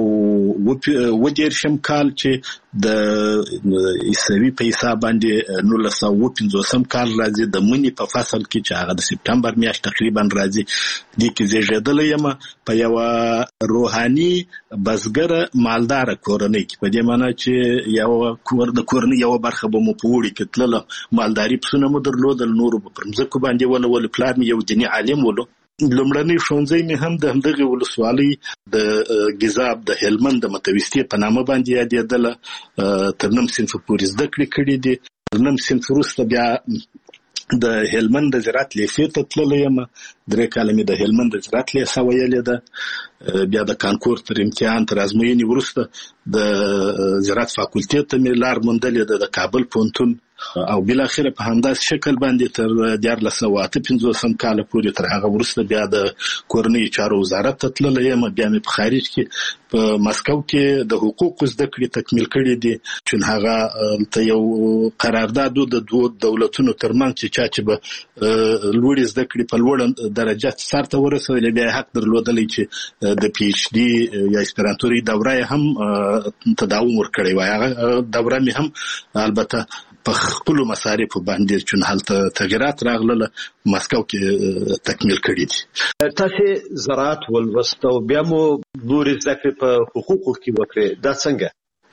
و دیر شم کال چې د ایسوي په حساب باندې نو لسو و 15 کال راځي د منی په فصل کې چې هغه د سپتمبر میاشت تقریبا راځي. د کې زیږیدل یم په یو روحاني بزګر مالدار کورنۍ کې په دې معنی چې یو د کورنۍ یو برخه به مو په وړي کې تلله مالداري پسونه مو درلودل نور په مځکو باندې ول پلان یو دیني عالم ولو. لومړنی ښوونځی مې هم د همدغه ولسوالۍ د ګیزاب د هلمند د متوسطې په نامه باندې یادېدله. تر نیم صنف پورې زده کړې کړې دي. تر نیم صنف وروسته بیا د هلمند د زراعت لیسې ته تللی یم. 3 کاله مې د هلمند د زراعت لیسه ویلې ده. بیا د کانکور تر امتحان تر ازموینې وروسته د زراعت فاکولټې ته مې لار موندلې ده د کابل پوهنتون او بل اخر په همداس شکل باندې تر 1958 کال پورې تر هغه وروسته بیا د کورنۍ چارو وزارت ته تللی یم. بیا مې په خارج کې په مسکو کې د حقوقو زده کړې تکمیل کړې دي چې هغه ته یو قرارداد د دوه دولتونو ترمنځ چې به لوړ زده کړې په لوړ درجه سره ورسېدل بیا حق درلودل چې د پی ایچ ډي یا اسپرانتوري دوره هم تداوم ورکړي وای. هغه دوره مې هم البته په خپل مصارف باندې چې هلته تغیرات راغله مسکو کې تکمیل کړی دي. تاسو زراعت ولوستو بیا مو نور ذکر په حقوقو کې وکړي دا څنګه؟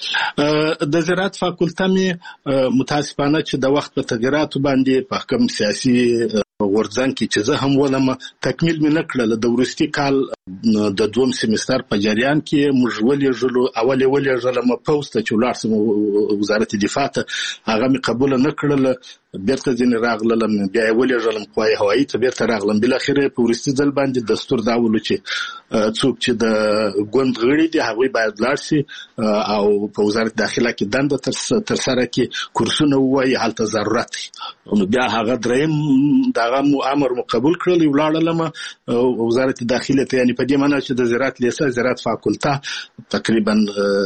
د زراعت فاکولټه مې متاسفانه چې د وخت په تغیراتو باندې په حکم سیاسي غورځنګ کې چې زه هم ولم تکمیل مې نکړل. د ورستي کال د دوم سیمستر په جریان کې موږ ولې ژلم پوسټ چې ولارسم وزارت دفاع ته هغه مې قبول نکړل. بیرته ځین راغلم بیا ولې ژلم قوای هوایی ته بیرته راغلم. بل اخر په ورستي ځل باندې دستور دا ولو چې څوک چې د ګوند غړي دي هغه باید لاړ شي او په وزارت داخله کې دنده تر سره کې کورسونه وایي هلته ضرورت. بیا هغه دریم دغه امر مقبول کړل ولاړلم وزارت داخله ته. یعنی په دې معنی چې د زراعت لیسه زراعت فاکولټه تقریبا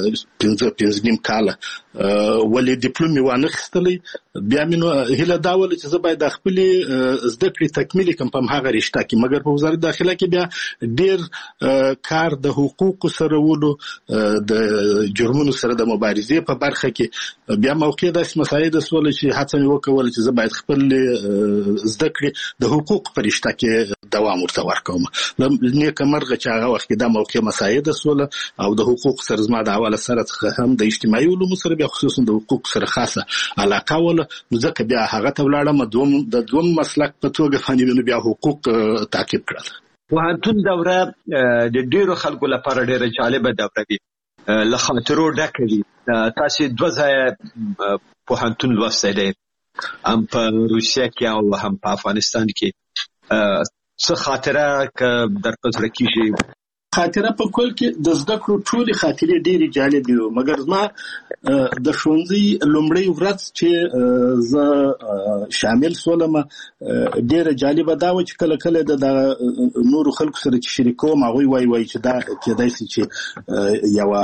15 کال ولې ډیپلوم یې وانخستلې. بیا مې هله دا ول چې زه باید خپل زده کړې تکمیل کوم په هغه رشته کې مګر په وزارت داخله کې بیا ډیر کار د حقوقو سره ولو د جرمونو سره د مبارزې په برخه کې بیا موقع د مسایل د سوال چې هڅه مې وکول چې زه باید خپل زده کړې د حقوق په رشته کې دوام ورته ورکوم. نیک مرغه چې هغه وخت دا موقع مسایل د سوال او د حقوق سره زما د حواله سره هم د اجتماعي علومو سره بیا خصوصا د حقوق سره خاصه علاقه ول ځکه بیا هغه ته ولاړم د دوم مسلک په توګه باندې بیا حقوق تعقیب کړل. پوهنتون دوره د ډیرو خلکو لپاره ډیره جالبه دوره وي له خاطرو ډکه وي. تاسو 2 ځله پوهنتون لوستی دی هم په روسیه کې او هم په افغانستان کې. څه خاطره که در پزړه کېږي خاطره په کول کې د زده کړو ټولې خاطرې ډېرې جالب دي، مګر زما د ښوونځي لومړی ورځ چې زه شامل شولم ډېره جالبه دا وه چې کله کله د نورو خلکو سره چې شریکوم هغوی وایي چې دا کېدای شي چې یوه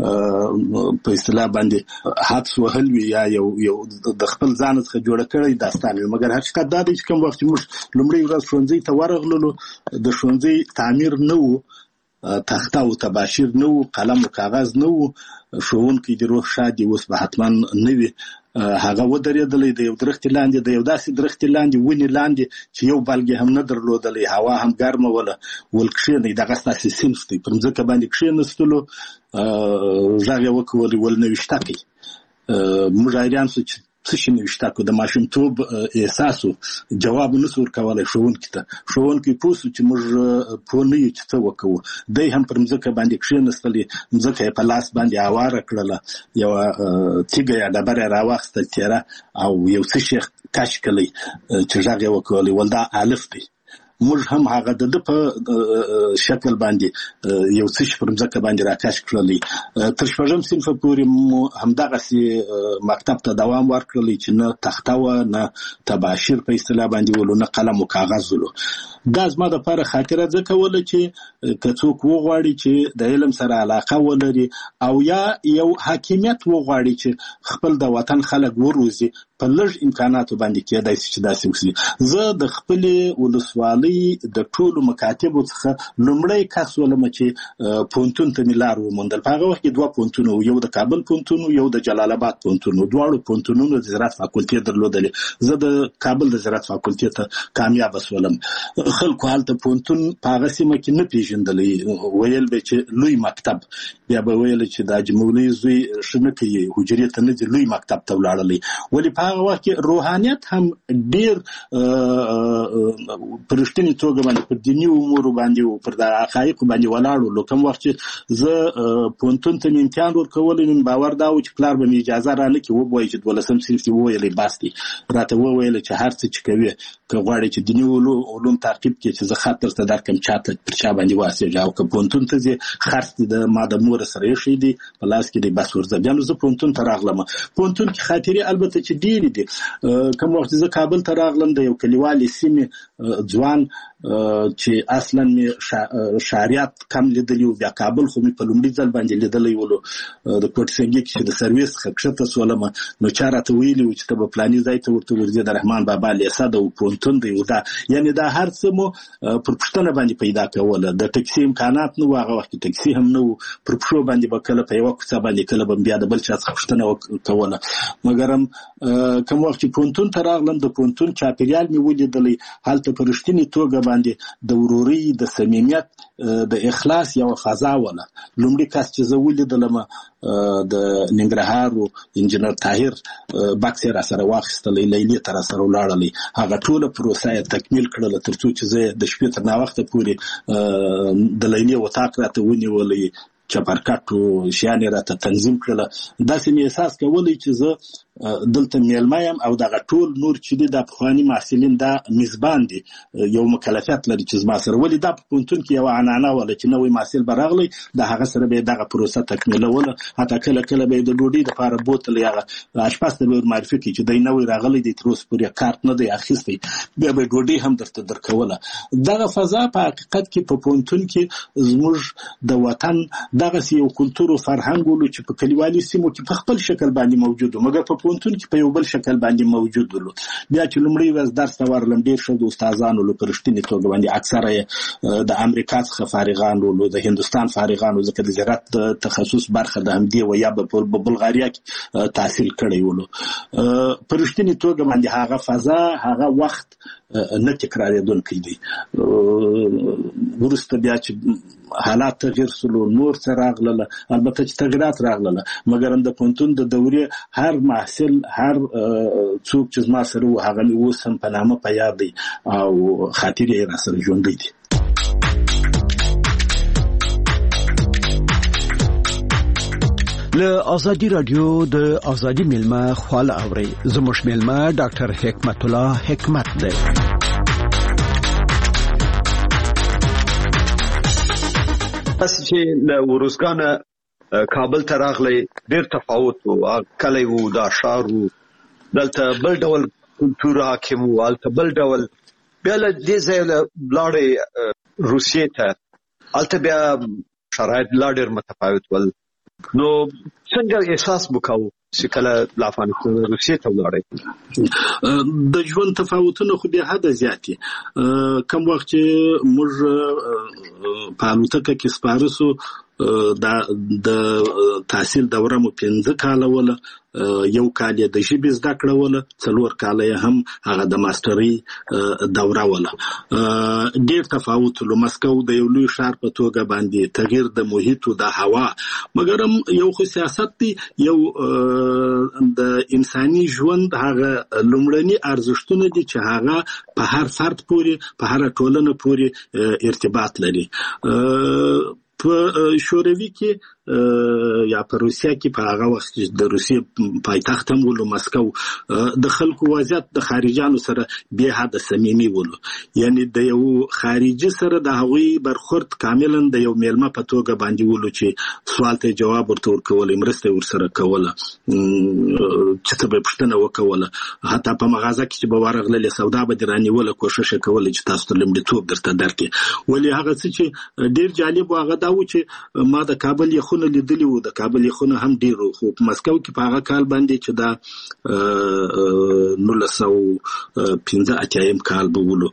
په اصطلاح باندې حدس وهل وي یا یو د خپل ځان څخه جوړه کړی داستان وي، مګر حقیقت دا دی چې کوم وخت موږ لومړی ورځ ښوونځي ته ورغللو د ښوونځي تعمیر نه و، تخته او تباشیر نه و، قلم او کاغذ نه و، ښوونکی د روح شاد دی اوس به حتما نه وي. هغه ودرېدلی د یو درختې لاندې، د یو داسې درختې لاندې ونې لاندې چې یو بلګې هم نه درلودلی، هوا هم ګرمه وله، ول کښېنئ دغه ستاسې صنف دی. پر مځکه باندې کښېنستلو، غږ یې وکولې ول نوشتکئ. موږ حیران سو چې څه شي نوشتکو، د ماشومتوب احساس و، جواب نه سو ورکولی ښوونکي ته. ښوونکی پوه سو چې موږ پوه نه یو چې څه وکوو. دی هم پر مځکه باندې کښېنستلې، مځکه یې په لاس باندې هواره کړله، یوه تیږه یا ډبره یې راواخیسته تیره او یو څه شی کش کړی چې غږ یې وکولی ول دا الف دی. موږ هم هغه د په شکل باندې یو څه شي پر مځکه باندې راکش کړلی. تر شپږم صنفه پورې مو همدغسې مکتب ته دوام ورکړلی چې نه تخته وه، نه تباشیر په اصطلاح باندې ولو، نه قلم و کاغذ ولو. دا زما دپاره خاطره ځکه وله چې که څوک وغواړي چې د علم سره علاقه ولري او یا یو حاکمیت وغواړي چې خپل د وطن خلک وروزي، په لږ امکاناتو باندې کېدای شي چې داسې وکړي. زه د خپلې ولسوالۍ د ټولو مکاتبو څخه لومړی کس ولم چې پوهنتون ته مې لار وموندل. په هغه وخت کې دوه پوهنتونه وو، یو د کابل پوهنتون و، یو د جلال آباد پوهنتون و. دواړو پوهنتونونو د زراعت فاکولټې درلودلې. زه د کابل د زراعت فاکولټې ته کامیابه شولم. خلکو هلته پوهنتون په هغه سیمه کې نه پېژندلی، ویل به چې لوی مکتب، بیا به ویل چې د حاجي مولوي زوی ښه نه کوي، حجرې ته نه ځي، لوی مکتب ته ولاړلی. ولې په هغه وخت کې روحانیت هم ډېر په رښتینې توګه باندې پر دیني امورو باندې و، پر د حقایقو باندې ولاړ و. کوم وخت چې زه پوهنتون ته مې امتحان ورکولی، نو باور دا و چې پلار به مې اجازه رانه کړي، وبوایي چې 12م صنف دې وویلی بس دی. راته وویل چې هر څه چې کوې که غواړې چې دیني علوم تعقیب کړې چې زه خط درته درکړم چاته پر چا باندې واسېږه، او که پوهنتون ته ځې خرڅ دې ما د مور سره ایښی دی په لاس کې دی بس ورځه. بیا نو زه پوهنتون ته راغلم. پوهنتون کې خاطرې البته چې ډېرې دي. کوم وخت زه کابل ته راغلم، د یو کلیوالې سیمې ځوان چې اصلا مې شهریات کم لیدلی و، بیا کابل خو مې په لومړي ځل باندې لیدلی ولو. د کوټسنګي کې چې د سرویس څخه کښته شولم، نو چا راته ویلي و چې ته به فلاني ځای ته ورته ورځې، د رحمان بابا لیسه ده او پوهنتون دی. دا یعنې دا هر څه مو پر پوښتنه باندې پیدا کوله. د ټکسي امکانات نه و، هغه وخت کې ټکسي هم نه و، پر پښو باندې به کله په یوه کوڅه باندې، کله به بیا د بل چا څخه پوښتنه کوله. مګر هم کوم وخت چې پوهنتون ته راغلم، د پوهنتون چاپېریال مې ولیدلی، هلته په رښتینې توګه باندې د ورورۍ، د صمیمیت، د اخلاص یوه فضا وله. لومړي کس چې زه ولیدلم د ننګرهار و انجینر طاهر بکس یې راسره واخیستلی، لیلې ته راسره ولاړلی. هغه ټوله پروسه یې تکمیل کړله تر څو چې زه د شپې تر ناوخته پورې د لیلې وطاق راته ونیولی، چپرکټ و شیان یې راته تنظیم کړله. داسې مې احساس کولی چې زه دلته میلمه یم او دغه ټول نور چې دي د پخواني محصلین دا میزبان دي، یو مکلفیت لري چې زما سره. ولې دا په پوهنتون کې یوه عنعنه وله چې نوی محصل به راغلی، د هغه سره به یې دغه پروسه تکمیلوله. حتی کله کله به یې د ډوډۍ دپاره بوتلی، هغه اشپز ته به یې معرفي کړي چې دی نوی راغلی دی، تر اوسه پورې کارت نه دی اخیستی، بیا به یې ډوډۍ هم درته درکوله. دغه فضا په حقیقت کې په پوهنتون کې زموږ د وطن دغسې یو کلتور و فرهنګ ولو چې په کلیوالي سیمو کې په خپل شکل باندې موجود و، مګر په پوهنتون کې په یو بل شکل باندې موجود ولو. بیا چې لومړی ورځ درس ته ورغلم، ډېر ښه د استادان ولو، په رښتینې توګه باندې اکثره یې د امریکا څخه فارغان ولو، د هندوستان فارغان ولو، ځکه د زراعت د تخصص برخه د همدې و، یا به په بلغاریا کې تحصیل کړی ولو. په رښتینې توګه باندې هغه فضا، هغه وخت نه تکرارېدونکی دی. وروسته بیا چې حالات تغییر سلو، نور څه راغلله، البته چې تغییرات راغلله، مګر هم د پوهنتون د دورې هر محصل، هر څوک چې زما سره و، هغه مې اوس هم په نامه په یاد دی او خاطرې یې راسره ژوندی دي. له ازادي رادیو د ازادي ملما خواله اوري. زموږ ملما ډاکټر حکمت الله حکمت دی. تاسو چې له ورزګانه کابل ته راغلی ډېر تفاوت وو کلی وو دا ښار وو دلته بل ډول کلتور حاکم وو هلته بل ډول بیا له دې ځایه لاړې روسیې ته هلته بیا شرایط لا ډېر متفاوت ول نو څنګه احساس وکاو چې کله لا افغانستان روسیې ته ولاړې د ژوند تفاوتونه خو به حد زیات کم وخت چې موږ په الوتکه کې سپاره سو د تحصیل دوره مو 15 کاله وله یو کال د ژبې زده کړه وله 4 کاله هم هغه د ماسترۍ دوره وله ډېر تفاوت له مسکو د یو لوی ښار په توګه باندې تغییر د محیط او د هوا مګر یو خو سیاست دی یو د انساني ژوند هغه لومړني ارزښتونه دي چې هغه په هر فرد پورې په هر ټولنه پورې ارتباط لري په شوروي کې یا په روسیا کې په هغه وخت د روسیې پایتخت هم ولو مسکو د خلکو وضعیت د خارجانو سره به حد صمیمي ولو یعنی د یو خارجي سره د هغوی برخورد کاملا د یو میلمه په توګه باندې ولو چې سوال ته جواب ورته ورکول مرسته ورسره کوله چې ته به پښتنه وکوله حتی په مغازه کې چې به ورغله سودا به دراني ولا کوشش کوله چې تاسو ته لمړیتوب درته درکې ولی هغه څه ډیر جالب هغه دا و چې ما د کابل یخونه لیدلی وو د کابل یخونه هم ډیرو خو په مسکو کې په هغه کال باندې چې دا 1915 کال بولو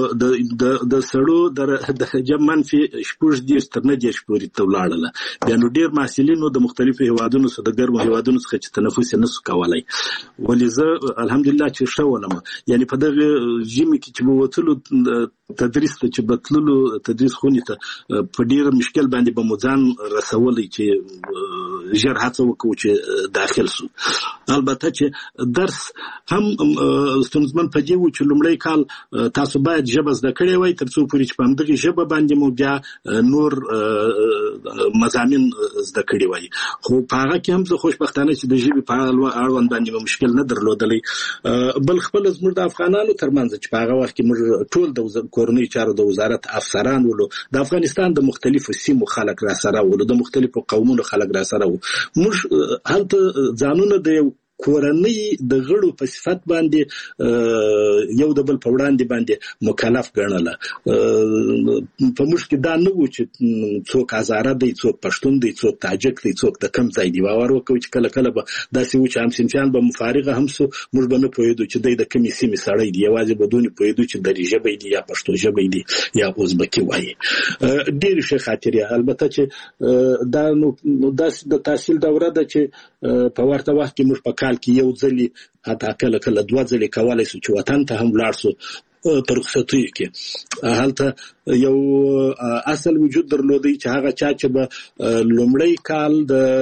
د سړو د جمن فی شپږ دې ترنه دې شپوري ته ولاړله بیا نو ډیر محصلینو د مختلفو هیوادونو څخه د ګرمو هیوادونو څخه چې تنفس نه سو کولای ولې زه الحمدلله چې شولم یعنی په دغه ژمي کې چې ووتلو تدریس ته چې بتللو تدریس خونې ته په ډیر مشکل باندې به مځان رسولې چې ژر هڅه وکړو چې داخل سو البته چې درس هم ستونزمن پدې و چې لومړی کال تاسو باید ژبه زده کړې وای ترڅو پورې چې په همدغه ژبه باندې مو بیا نور مضامین زده کړې وای خو په هغه کې هم زه خوشبختانه چې د ژبې په اړوند باندې مشکل نه درلودلې بل خپل زموږ د افغانانو ترمنځ چې په هغه وخت کې موږ ټول د کورنۍ چارو د وزارت افسران ولو د افغانستان د مختلفو سیمو خلک را سره ولو د مختلفو قومونو خلک را سره وو موږ هلته ځانونه د یو کورنۍ د غړو په صفت باندې یو د بل په وړاندې باندې مکلف ګڼله په موږ کې دا نه و چې څوک هزاره دی څوک پښتون دی څوک تاجک دی څوک د کم ځای دی باور وکړو چې کله کله به داسې و چې هم صنفیان به مفارغه هم سو موږ به نه پوهېدو چې دی د کمې سیمې سړی دی یوازې به دونې پوهېدو چې دري ژبی دی یا پښتو ژبی دی یا ازبکي وایي ډېرې ښې خاطرې البته چې دا نو داسې د تحصیل دوره ده چې په ورته وخت کې موږ په کال کې یو ځلې حتی کله کله 2 ځلې کولای شو چې وطن ته هم لاړ شو په رخصتیو کې هلته یو اصل وجود درلودی چې هغه چا چې به لومړی کال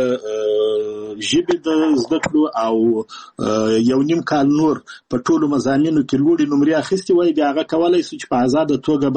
د ژبې د زده کړو او یو نیم کال نور په ټولو مضامینو کې لوړې نمرې اخیستې وای بیا هغه کولای شو چې په آزاده توګه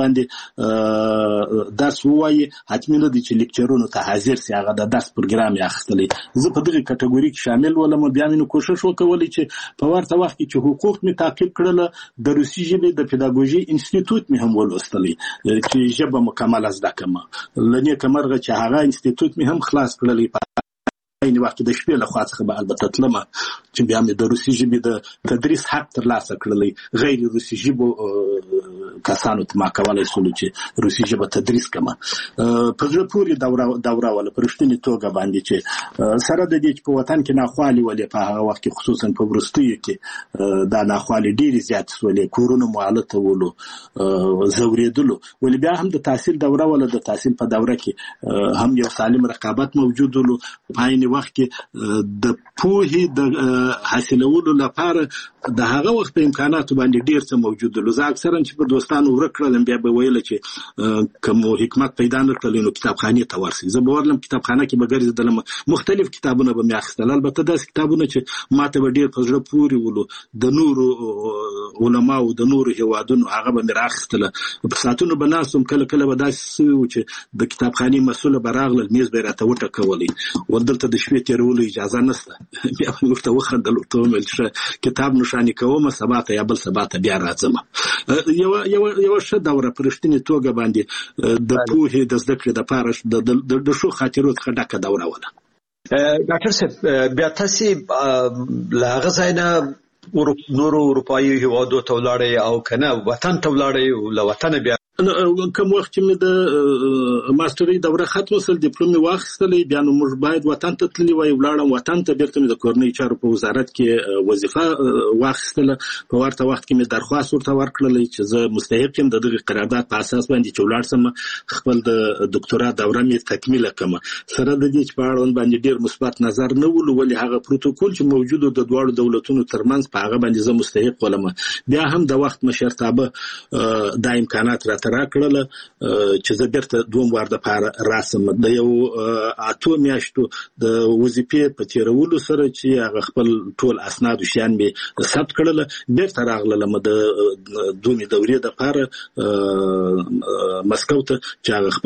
باندې درس ووایي حتمي نه دي چې لیکچرونو ته حاضر سي هغه د درس پروګرام یې اخیستلی زه په دغه کټګوري کې شامل ولم بیا مې کوشش وکولای چې په ورته وخت کې چې حقوق مې تعقیب کړل د روسي ژبې د پیداګوژي انسټیټوټ مې هم ولوستلی چې ژبه مکمل زده کړم لنی کمرغه چې هغه انسټیټوټ مې هم خلاص کړلی این وخت د شپې له خوا څخه به البته تلمه چې بیا مې د روسي ژبې د تدریس حق ترلاسه کړلی غیر روسي ژبو کسانو ته ما کولای شول چې روسي ژبه تدریس کړم په زړه پورې دوره ولا په رښتینې توګه باندې چې سره د دې چې په وطن کې ناخوالي ولې په هغه وخت کې خصوصا په وروستیو کې دا ناخوالي ډېرې زیات شولې کورونه مو حالته ولو زورېدلو ولې بیا هم د تحصیل دوره ولا د تحصیل په دوره کې هم یو سالم رقابت موجود ولو په عین وخت کې د پوهې د حاصلولو لپاره د هغه وخت امکاناتو باندې ډیر څه موجود دي زه اکثرا چې په دوستانو ورکړم بیا به ویل چې کوم حکمت پیدا نه کړل نو کتابخانه ته ورسي زه به ورلم کتابخانه کې به ګرځیدلم مختلف کتابونه به مې اخیستل البته داس کتابونه چې ماته به ډیر په زړه پورې ولو د نورو علماو د نورو هوادونو هغه به مې راخستله په ساتونو بناسم کله کله به داسې و چې د کتابخانه مسؤل براغله میز به راته وټکولې ودلته د شپې تیرولو اجازه نشته. بیا ورته وخندل ورته وویل چې کتاب نشانی کوم سبا ته یا بل سبا ته بیا راځم. یو ښه دوره په رښتینې توګه باندې د پوهې د زده کړې لپاره د ښو خاطرو څخه ډکه دوره وه. ډاکټر صاحب بیا تاسو له هغه ځای نه نورو اروپایي هیوادو ته ولاړئ او که نه وطن ته ولاړئ او له وطنه بیا کوم وخت چې مې د ماسترۍ دوره ختمه شول ډیپلوم مې واخیستلی بیا نو موږ باید وطن ته تللی وای. ولاړم وطن ته بیرته مې د کورنۍ چارو په وزارت کې وظیفه واخیستله. په ورته وخت کې مې درخواست ورته ورکړلی چې زه مستحق یم د دغه قرارداد په اساس باندې چې ولاړ شم خپل د دکتورا دوره مې تکمیله کړم. سره د دې چې په اړوند باندې ډېر مثبت نظر نه ولو ولې هغه پروتوکول چې موجود د دواړو دولتونو ترمنځ په هغه باندې زه مستحق ولم. بیا هم د وخت مشرتابه دا امکانات راکړله چې زه بیرته دوم وار دپاره راسم. د یو 8 میاشتو د وظیفې په تیرولو سره چې هغه خپل ټول اسناد او شیان مې ثبت کړل بیرته راغلم د دومې دورې دپاره مسکو ته چې هغه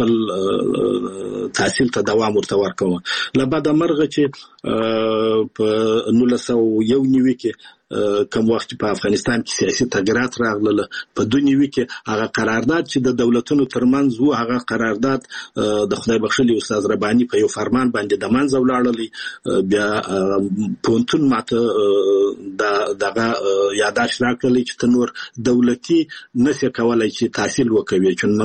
خپل تحصیل ته دوام ورته ورکوم. له بده مرغه چې په 1991 کې کوم وخت په افغانستان کې سیاسي تغیرات راغله په 2009 کې هغه قرارداد چې د دولتونو ترمنځ وو هغه قرارداد د خدای بخښلي استاد رباني په یو فرمان باندې د منځ ولاړلی. بیا پونتون ماته دغه یاداش راکړلی چې تنور دولتي نشي کولای چې تحصیل وکوي چې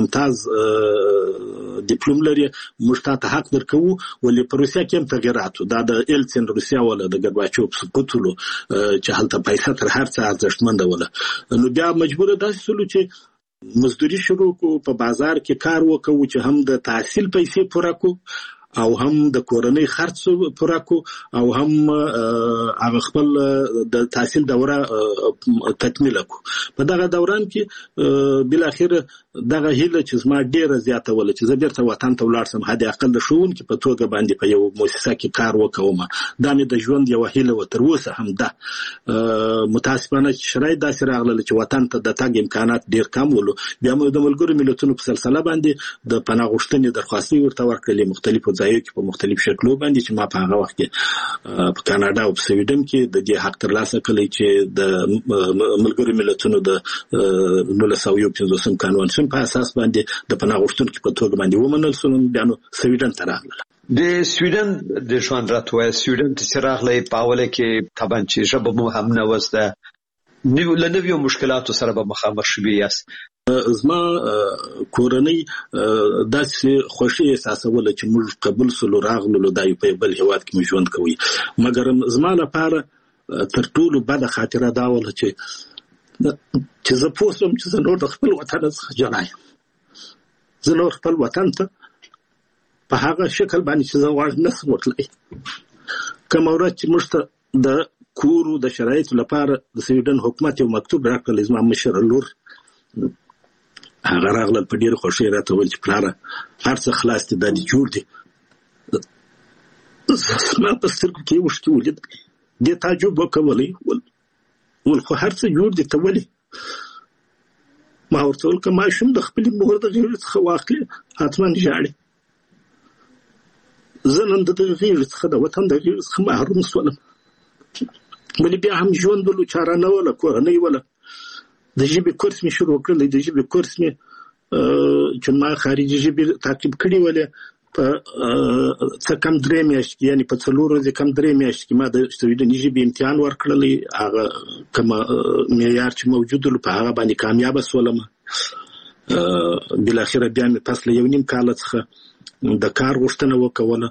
ممتاز ډیپلوم لري موږ ته حق درکو. ولې په روسیا کې هم تغیرات دا د ایلتسن روسیا ولا د ګرباچوف سقوطلو چې پیسې تر هر څه ارزښتمنده وله. نو بیا مجبور داسې شولو چې مزدوري شروع کو په بازار کې کار وکړو چې هم د تحصیل پیسې پوره کو او هم د کورنۍ خرڅ پوره کو او هم هغه خپل د تحصیل دوره تکمیل کو. په دغه دوران کې بل اخر دغه هیله چې زما ډیره زیاته ول چې زه بیرته وطن ته ولاړ سم هدا اقل شوونکي په توګه باندې په یو مؤسسه کې کار وکوم. دا مې د ژوند یو هیله و تر اوسه هم ده. متاسفانه شرایط داسې راغله چې وطن ته د تګ امکانات ډیر کم ولو. بیا موږ د ملګرو ملتونو په سلسله باندې د پناه غوښتنې درخواستي ورته ورکړلې مختلفو ځایونو کې په مختلف شکلو باندې چې ما په هغه وخت کې په کاناډا او په سویډن کې د دې حق ترلاسه کړی چې د ملګرو ملتونو د 1950 کنوانسیون په اساس باندې د پناه غوښتونکو په توګه باندې ومنل شول. بیا نو سویډن ته راغله. د سویډن د ژوند راتوي سویډن ته راغلی په اوله کې طبعا چې ژبه مو هم نه وسته لنویو مشکلاتو سره به مخامخ شوي یاست. زما کورنۍ داسې خوشي احساسوله چې موږ قبول سولو راغلو د یو بل هیواد کې ژوند کوي. مګر زما لپاره تر ټولو بده خاطره دا وله چې زه پوه شوم چې زه نور د خپل وطن څخه جلا یم. زه نور خپل وطن ته په هغه شکل باندې چې زه غواړم نشم وتلی. کومه ورځ چې موږ ته د کورو د شرایطو لپاره د سویډن حکومت یو مکتوب راکړلی زما مشر لور هغه راغله په ډېره خوښۍ راته وویل چې پلاره هر څه خلاص دي دا دې جوړ دي. زما په سترګو کې یې اوښکې ولیدلې. دې تعجب وکولی ول خو هر څه جوړ دي ته ولې؟ ما ورته وویل که ماشوم د خپلې مور د غېږې څخه واخلي حتما ژاړي. زه نن د دغه غېږې څخه د وطن د غېږې څخه محروم شولم. ولې بیا هم ژوند بلو چاره نه وله کورنۍ وله. د ژبې کورس مې شروع کړلی. د ژبې کورس مې چې ما خارجي ژبې تعقیب کړي ولې په څه کم 3 میاشتې کې یعنې په 4 ورځې کم 3 میاشتې کې ما د سویډني ژبې امتحان ورکړلی. هغه کومه معیار چې موجود و په هغه باندې کامیابه شولم. بالاخره بیا مې پس له 1.5 کال څخه د کار غوښتنه وکوله.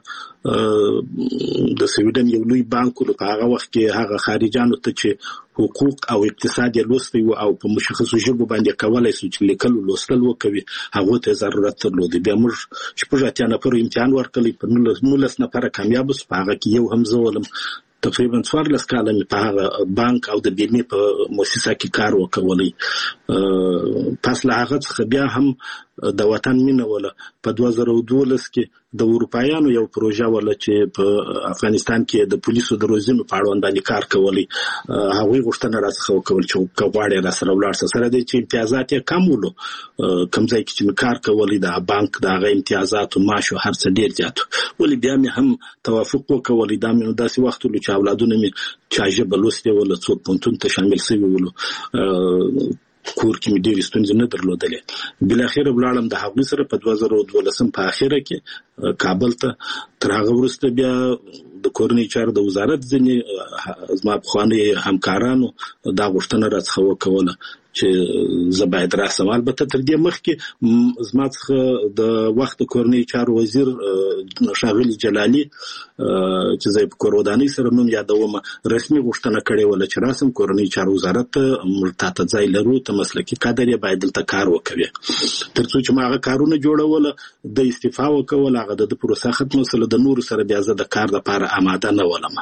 د سویډن یو لوی بانک و په هغه وخت کې هغه خارجانو ته چې حقوق او اقتصاد یې لوستی و او په مشخصو ژبو باندې کولی سو چې لیکل او لوستل وکوي هغو ته ضرورت درلود. بیا موږ 18 نفرو امتحان ورکړی په 19 نفره کامیاب سو. په هغه کې یو هم زه ولم تقریبا 14 کال مې په هغه بانک او د بیمې په مؤسسه کې کار وکولای. پس له هغه څخه بیا هم د وطن مینه ولا په 2012 کې د اروپایانو یو پروژه ولا چې په افغانستان کې د پولیسو د روزنې په اړه باندې کار کولی. هغه غوښتنه راڅخه وکول چې کواړې را سره ولاړ سره د چې امتیازات یې کم ولو، کم ځای کې چې کار کولی د بانک د هغه امتیازات او معاش او هر څه ډیر زیات، ولې بیا مې هم توافق وکولای دا مې داسې وخت ولو چې اولادونه مې چاجه بلوستي ولا څو پونتون ته شامل شوي ولو، کور کې مې ډېر ستونزې نه درلودلې. بل اخر ولاړم د هغوی سره په 2012 په اخره کې کابل ته. تر هغه وروسته بیا د کورنۍ چارو د وزارت ځینې زما پخواني همکارانو دا غوښتنه راڅخه وکوله چې زه باید راسم. البته تر دې مخکې زما څخه د وخت کورنۍ چارو وزیر ښاغلي جلالي چې زه په کور ودانۍ سره نوم یادوم رسمي غوښتنه کړې وله چې راسم کورنۍ چارو وزارت موږ ته ځای لرو، ته مسلکي کادر یې باید دلته کار وکوي. تر څو چې ما هغه کارونه جوړوله د استعفا وکول، هغه د پروسه ختمه سره د نور سره بیا زه د کار لپاره آماده نه ولم.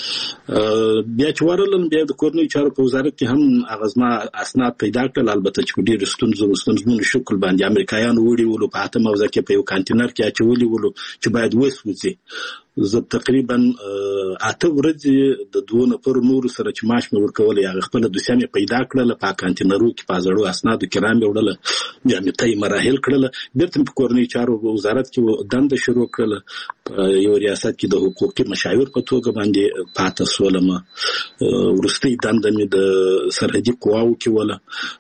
بیا چې ورلم بیا د کورنۍ چارو په وزارت کې هم هغه زما اسناد پیدا کړل، البته چې ډېر ستونزمن شکل باندې امریکایانو وړي ولو په اته موزه کې په یو کانټینر کې اچولي ولو چې باید وسوځي. زه تقریبا 8 ورځې د 2 نفر نور سره چې معاش مې ورکول هغه خپل دوسیه مې پیدا کړل په کانټینرو کې په زړو اسنادو کې رامې وړل، بیا مې تای مراحل کړل، بیرته په کورنۍ چارو وزارت کې دنده شروع کړل. یو ریاست کې د حقوقي مشاور په توګه باندې پاتې سولم. ورستي دنده مې د سرحدي قواو کې ولا.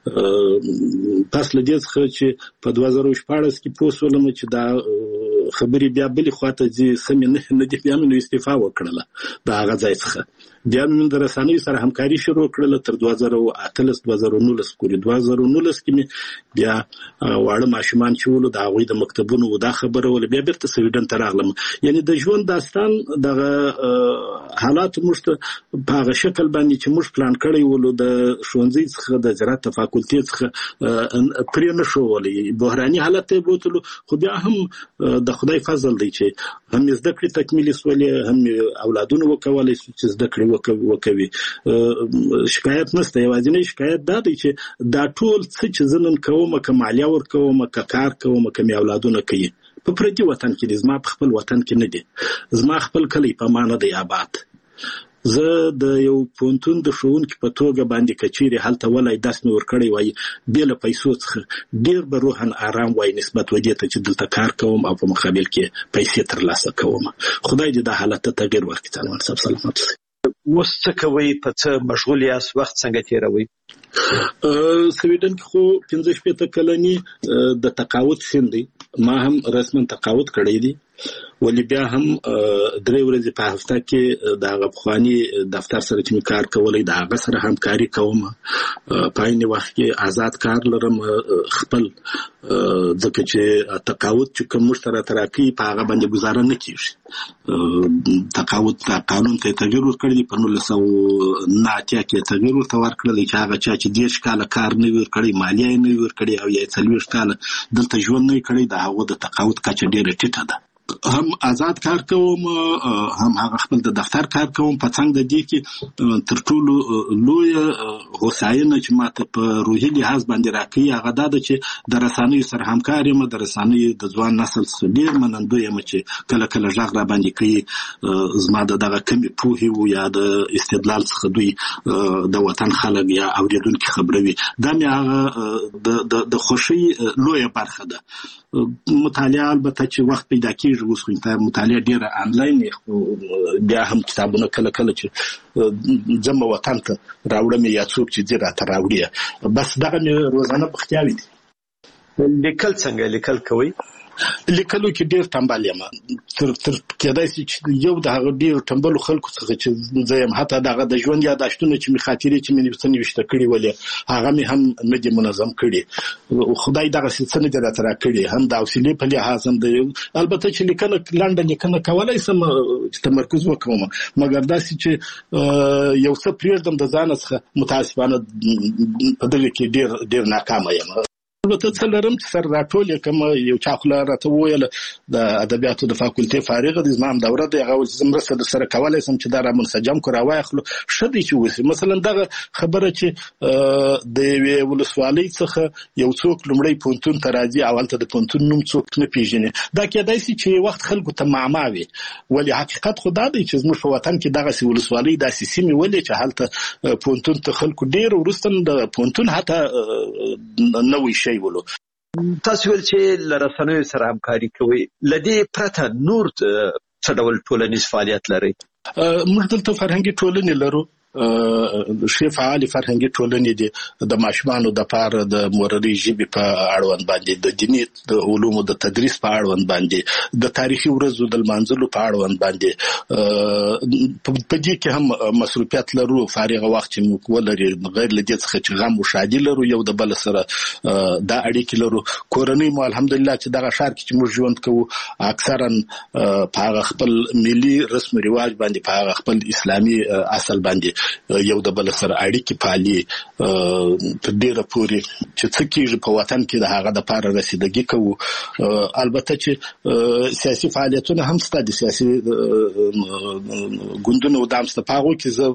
پس له دې څخه چې په 2014 کې پوسولم چې دا خبري بیا بلی خواته دي سمې نه دي، بیا مې استعفا وکړله د هغه ځای څخه. بیا مې د رسنیو سره همکاري شروع کړله تر 2018-2019 پورې. 2019 کې مې بیا واړه ماشومان چې ولو د هغوی د مکتبونو دا خبره ول بیا بیرته سویډن ته راغلم. یعنی د ژوند داستان دغه حالات موږ ته په هغه شکل باندې چې موږ پلان کړی ولو د ښوونځي څخه د زراعت فاکولټي څخه پرې نه شو ولې بحراني حالت ته بوتلو. خو بیا هم د خدای فضل دی چې هم زده کړې تکمیل سولې، هم اولادونه وکولای چې زده کړې وکوي. شکایت نشته. یوازینی شکایت دا دی چې دا ټول څه چې زنن کوم کمالیا ور کوم کار کوم کمي اولادونه کوي په پردي وطن کې دي، زما په خپل وطن کې نه دي. زما خپل کلی په معنی دی آباد. زه د یو پونتون د ښوونکي په توګه باندې کچېرې هلته ولای داس مې ورکړی وای بې له پیسو څخه ډېر به روحاً آرام وای نسبت ودې ته چې دلته کار کوم او په مقابل کې پیسې ترلاسه کوم. خدای دې دا حالت ته تغیر ورکړي. سلامت صاحب سلامت. اوس څه کوي؟ په څه مشغول یاست؟ وخت څنګه تیروي؟ سویډن کې خو 15 کلنی د تقاعد سن دی. ما هم رسما تقاعد کړی دی، ولی بیا هم 3 ورځې په هفته کې د هغه پخوانی دفتر سره چې کار کولای د هغه سره همکاري کوم. په عین وخت کې آزاد کار لرم خپل، ځکه چې تقاعد چې کوم مشترک تراکي په هغه باندې گزاره نه کیږي. تقاعد قانون ته تغیر ورکړي په 1990 کې تغیر ورکړل چې هغه چې 10 کال کار نه ورکړي، مالیه نه ورکړي او یا 40 کال دلته ژوند نه کړي، دا هغه د تقاعد کچه ډیره ټیټه ده. هم آزاد کار کوم، هم هغه خپل د دفتر کار کوم. په څنګه د دې کې تر ټولو لوی هوساینه چې ماته په روحي لحاظ باندې راکړي هغه دا ده چې د رسنیو سره همکار یم. د رسنیو د ځوان نسل څخه ډېر منندوی یم چې کله کله غږ را باندې کوي، زما دغه کمی پوهې او یا د استدلال څخه دوی د وطن خلک یا اوریدونکو خبروي. دا مې هغه د خوشي لوی برخه ده. مطالعه البته چې وخت پیدا کیږي، اوس خو مطالعه ډیره آنلاین، بیا هم کتابونه کله کله چې جمع وطن ته راوړم یا څوک چې زیرا ته راوړي، بس دغه روزانه بختیاوي دي. لیکل څنګه لیکل کوي؟ لیکلو کې ډیر تنبل یم. تر کېدای شي چې یو د هغه ډیر تنبل خلکو څخه چې زه یم حتی دغه د ژوند یاداشتونه چې می خاطرې چې مې نوښته کړي ولې هغه مې هم نه دي منظم کړي. خدای دغه څه نه درته راکړي، هم د حوصله په لحاظ هم د البته چې لیکنه لنډه لیکنه کولای سم چې تمرکز وکوم، مګر داسې چې یو څه پریږدم د ځان څخه متاسفانه په دغه کې ډیر ناکام یم. البته څلرم چې سر راټول کوم یو چا خو راته ویل د ادبیاتو د فاکولټي فارغ د زمام دوره د هغه زمرسته سره کولای سم چې دا را منسجم کو راوایخلو شدي چې وسی مثلا دغه خبره چې د ولسوالۍ څخه یو څوک لمړی پونتون ترازی اولته د پونتون نوم څوک نه پیژني دا کېدای شي چې وخت خلکو ته معما وي ولی حقیقت خدا دی چې زموږ په وطن کې دغه ولسوالۍ د سیمې ولې چې حالت پونتون ته خلکو ډیر ورستن د پونتون حتی نوې شي ولو تاسو ول چې لرسنوي سره همکاري کوي لدی پرته نور څه ډول ټولنیز فعالیت لري موږ دلته فرهنګي ټولنې لرو شی فعال فرهنګي ټولنې دي د ماشومانو د پاره د مورري ژبې په اړوند باندې د دیني د علومو د تدریس په اړوند باندې د تاریخي ورځو د منځلو په اړوند باندې په دې کې هم مصروفیت لرو فارغ وخت چې موږ ولري غیر لدې څخه چې غم او شادي لرو یو د بل سره د اړیکې لرو کورنۍ مو الحمدلله چې دغه شهر کې چې موږ ژوند کوو اکثرا په خپل ملي رسم رواج باندې په خپل اسلامي اصل باندې یو د بل سره اړیکې پالي په ډیره پوري چې څه کېږي په وطن کې د هغه د پاره رسیدګي کوو البته چې سیاسي فعالیتونه هم ستاسو سیاسي ګوندونو دامسته پاغو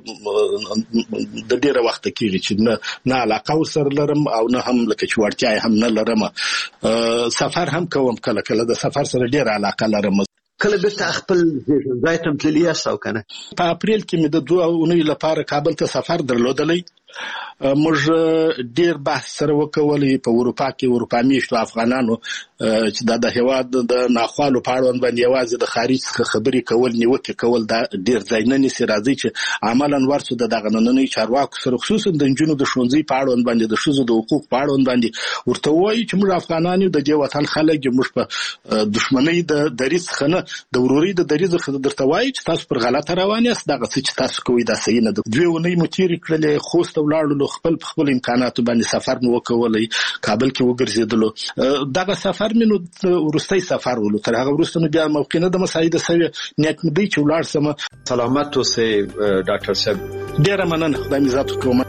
کې د ډیره وخت کېږي چې نه علاقه سره لرم او نه هم لکه چې ورتیا هم نه لرم سفر هم کوم کله کله د سفر سره ډیره علاقه لرم کله به خپل ځای ته تللی یاستو کنه په اپریل کې مې د 2 اونۍ لپاره کابل ته سفر درلودلې موږ ډیر بحث سره وکولې په اروپا کې میشتو افغانانو چې د هیواد د ناخوالو په اړه باندې یوازې د خارج څخه خبرې کول نیوکه کول دا ډیر ځای نه نسی راځي چې عملاً ورته د غنننۍ چارواکو سره خصوصا د جنونو د شونځي په اړه باندې د شوزو د حقوق په اړه باندې ورته وایي چې موږ افغانان د دې وطن خلک موږ په دښمنۍ د دریځ خنه د وروري د دریځ خنه درته وایي چې تاسو پر غلطه روان یاست دغه څه چې تاسو کوی دا صحیح نه ده 2 اونۍ متیری کړلې خوست ولاړو خپل امکاناتو باندې سفر مو وکولې کابل کې وګرځیدلو دغه سفر مې ورستۍ سفر ولو تر هغه ورسته بیا موقع نه د مساعد سوي نیت مې دی چې ولاړ سم سلامت اوسې ډاکټر صاحب ډیر مننه خدای مې عزت کوم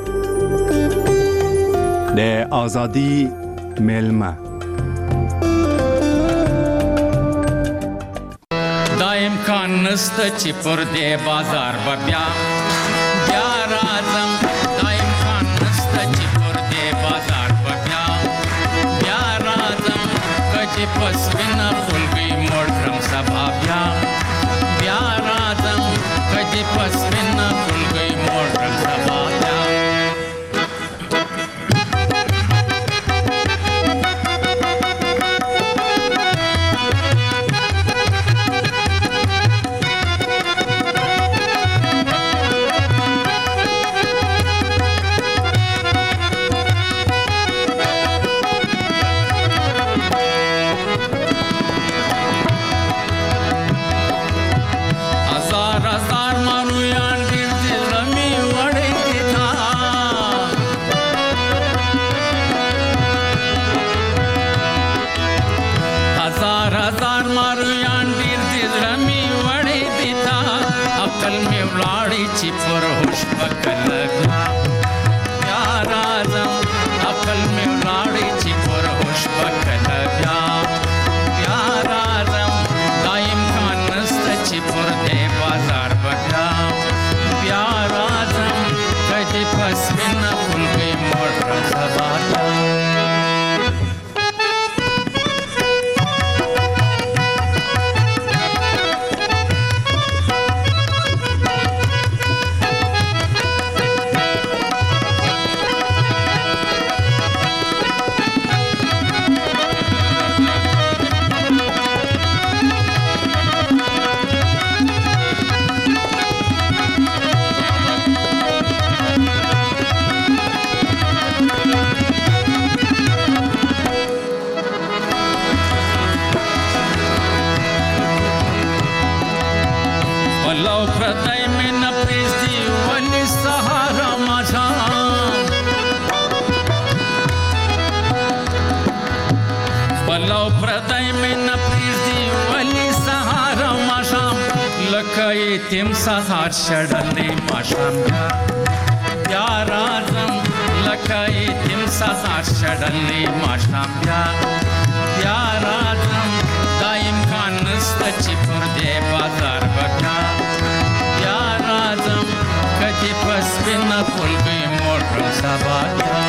د ازادي ملما دا امکان نسته چې پر دې بازار بیا راځم دا امکان نسته چې پر دې بازار بیا راځم کچې پس وینا خلګي موټرم سبا بیا راځم کچې پس وینا خلګي موټرم سبا تیم سهار شړلې ماشام بیا راځم لکه تیم سهار شړلې ماښام بیا راځم دا امکان نسته چې پر دې بازار به بیا راځم کدی په سپینه خولګۍ موټر سبا بیا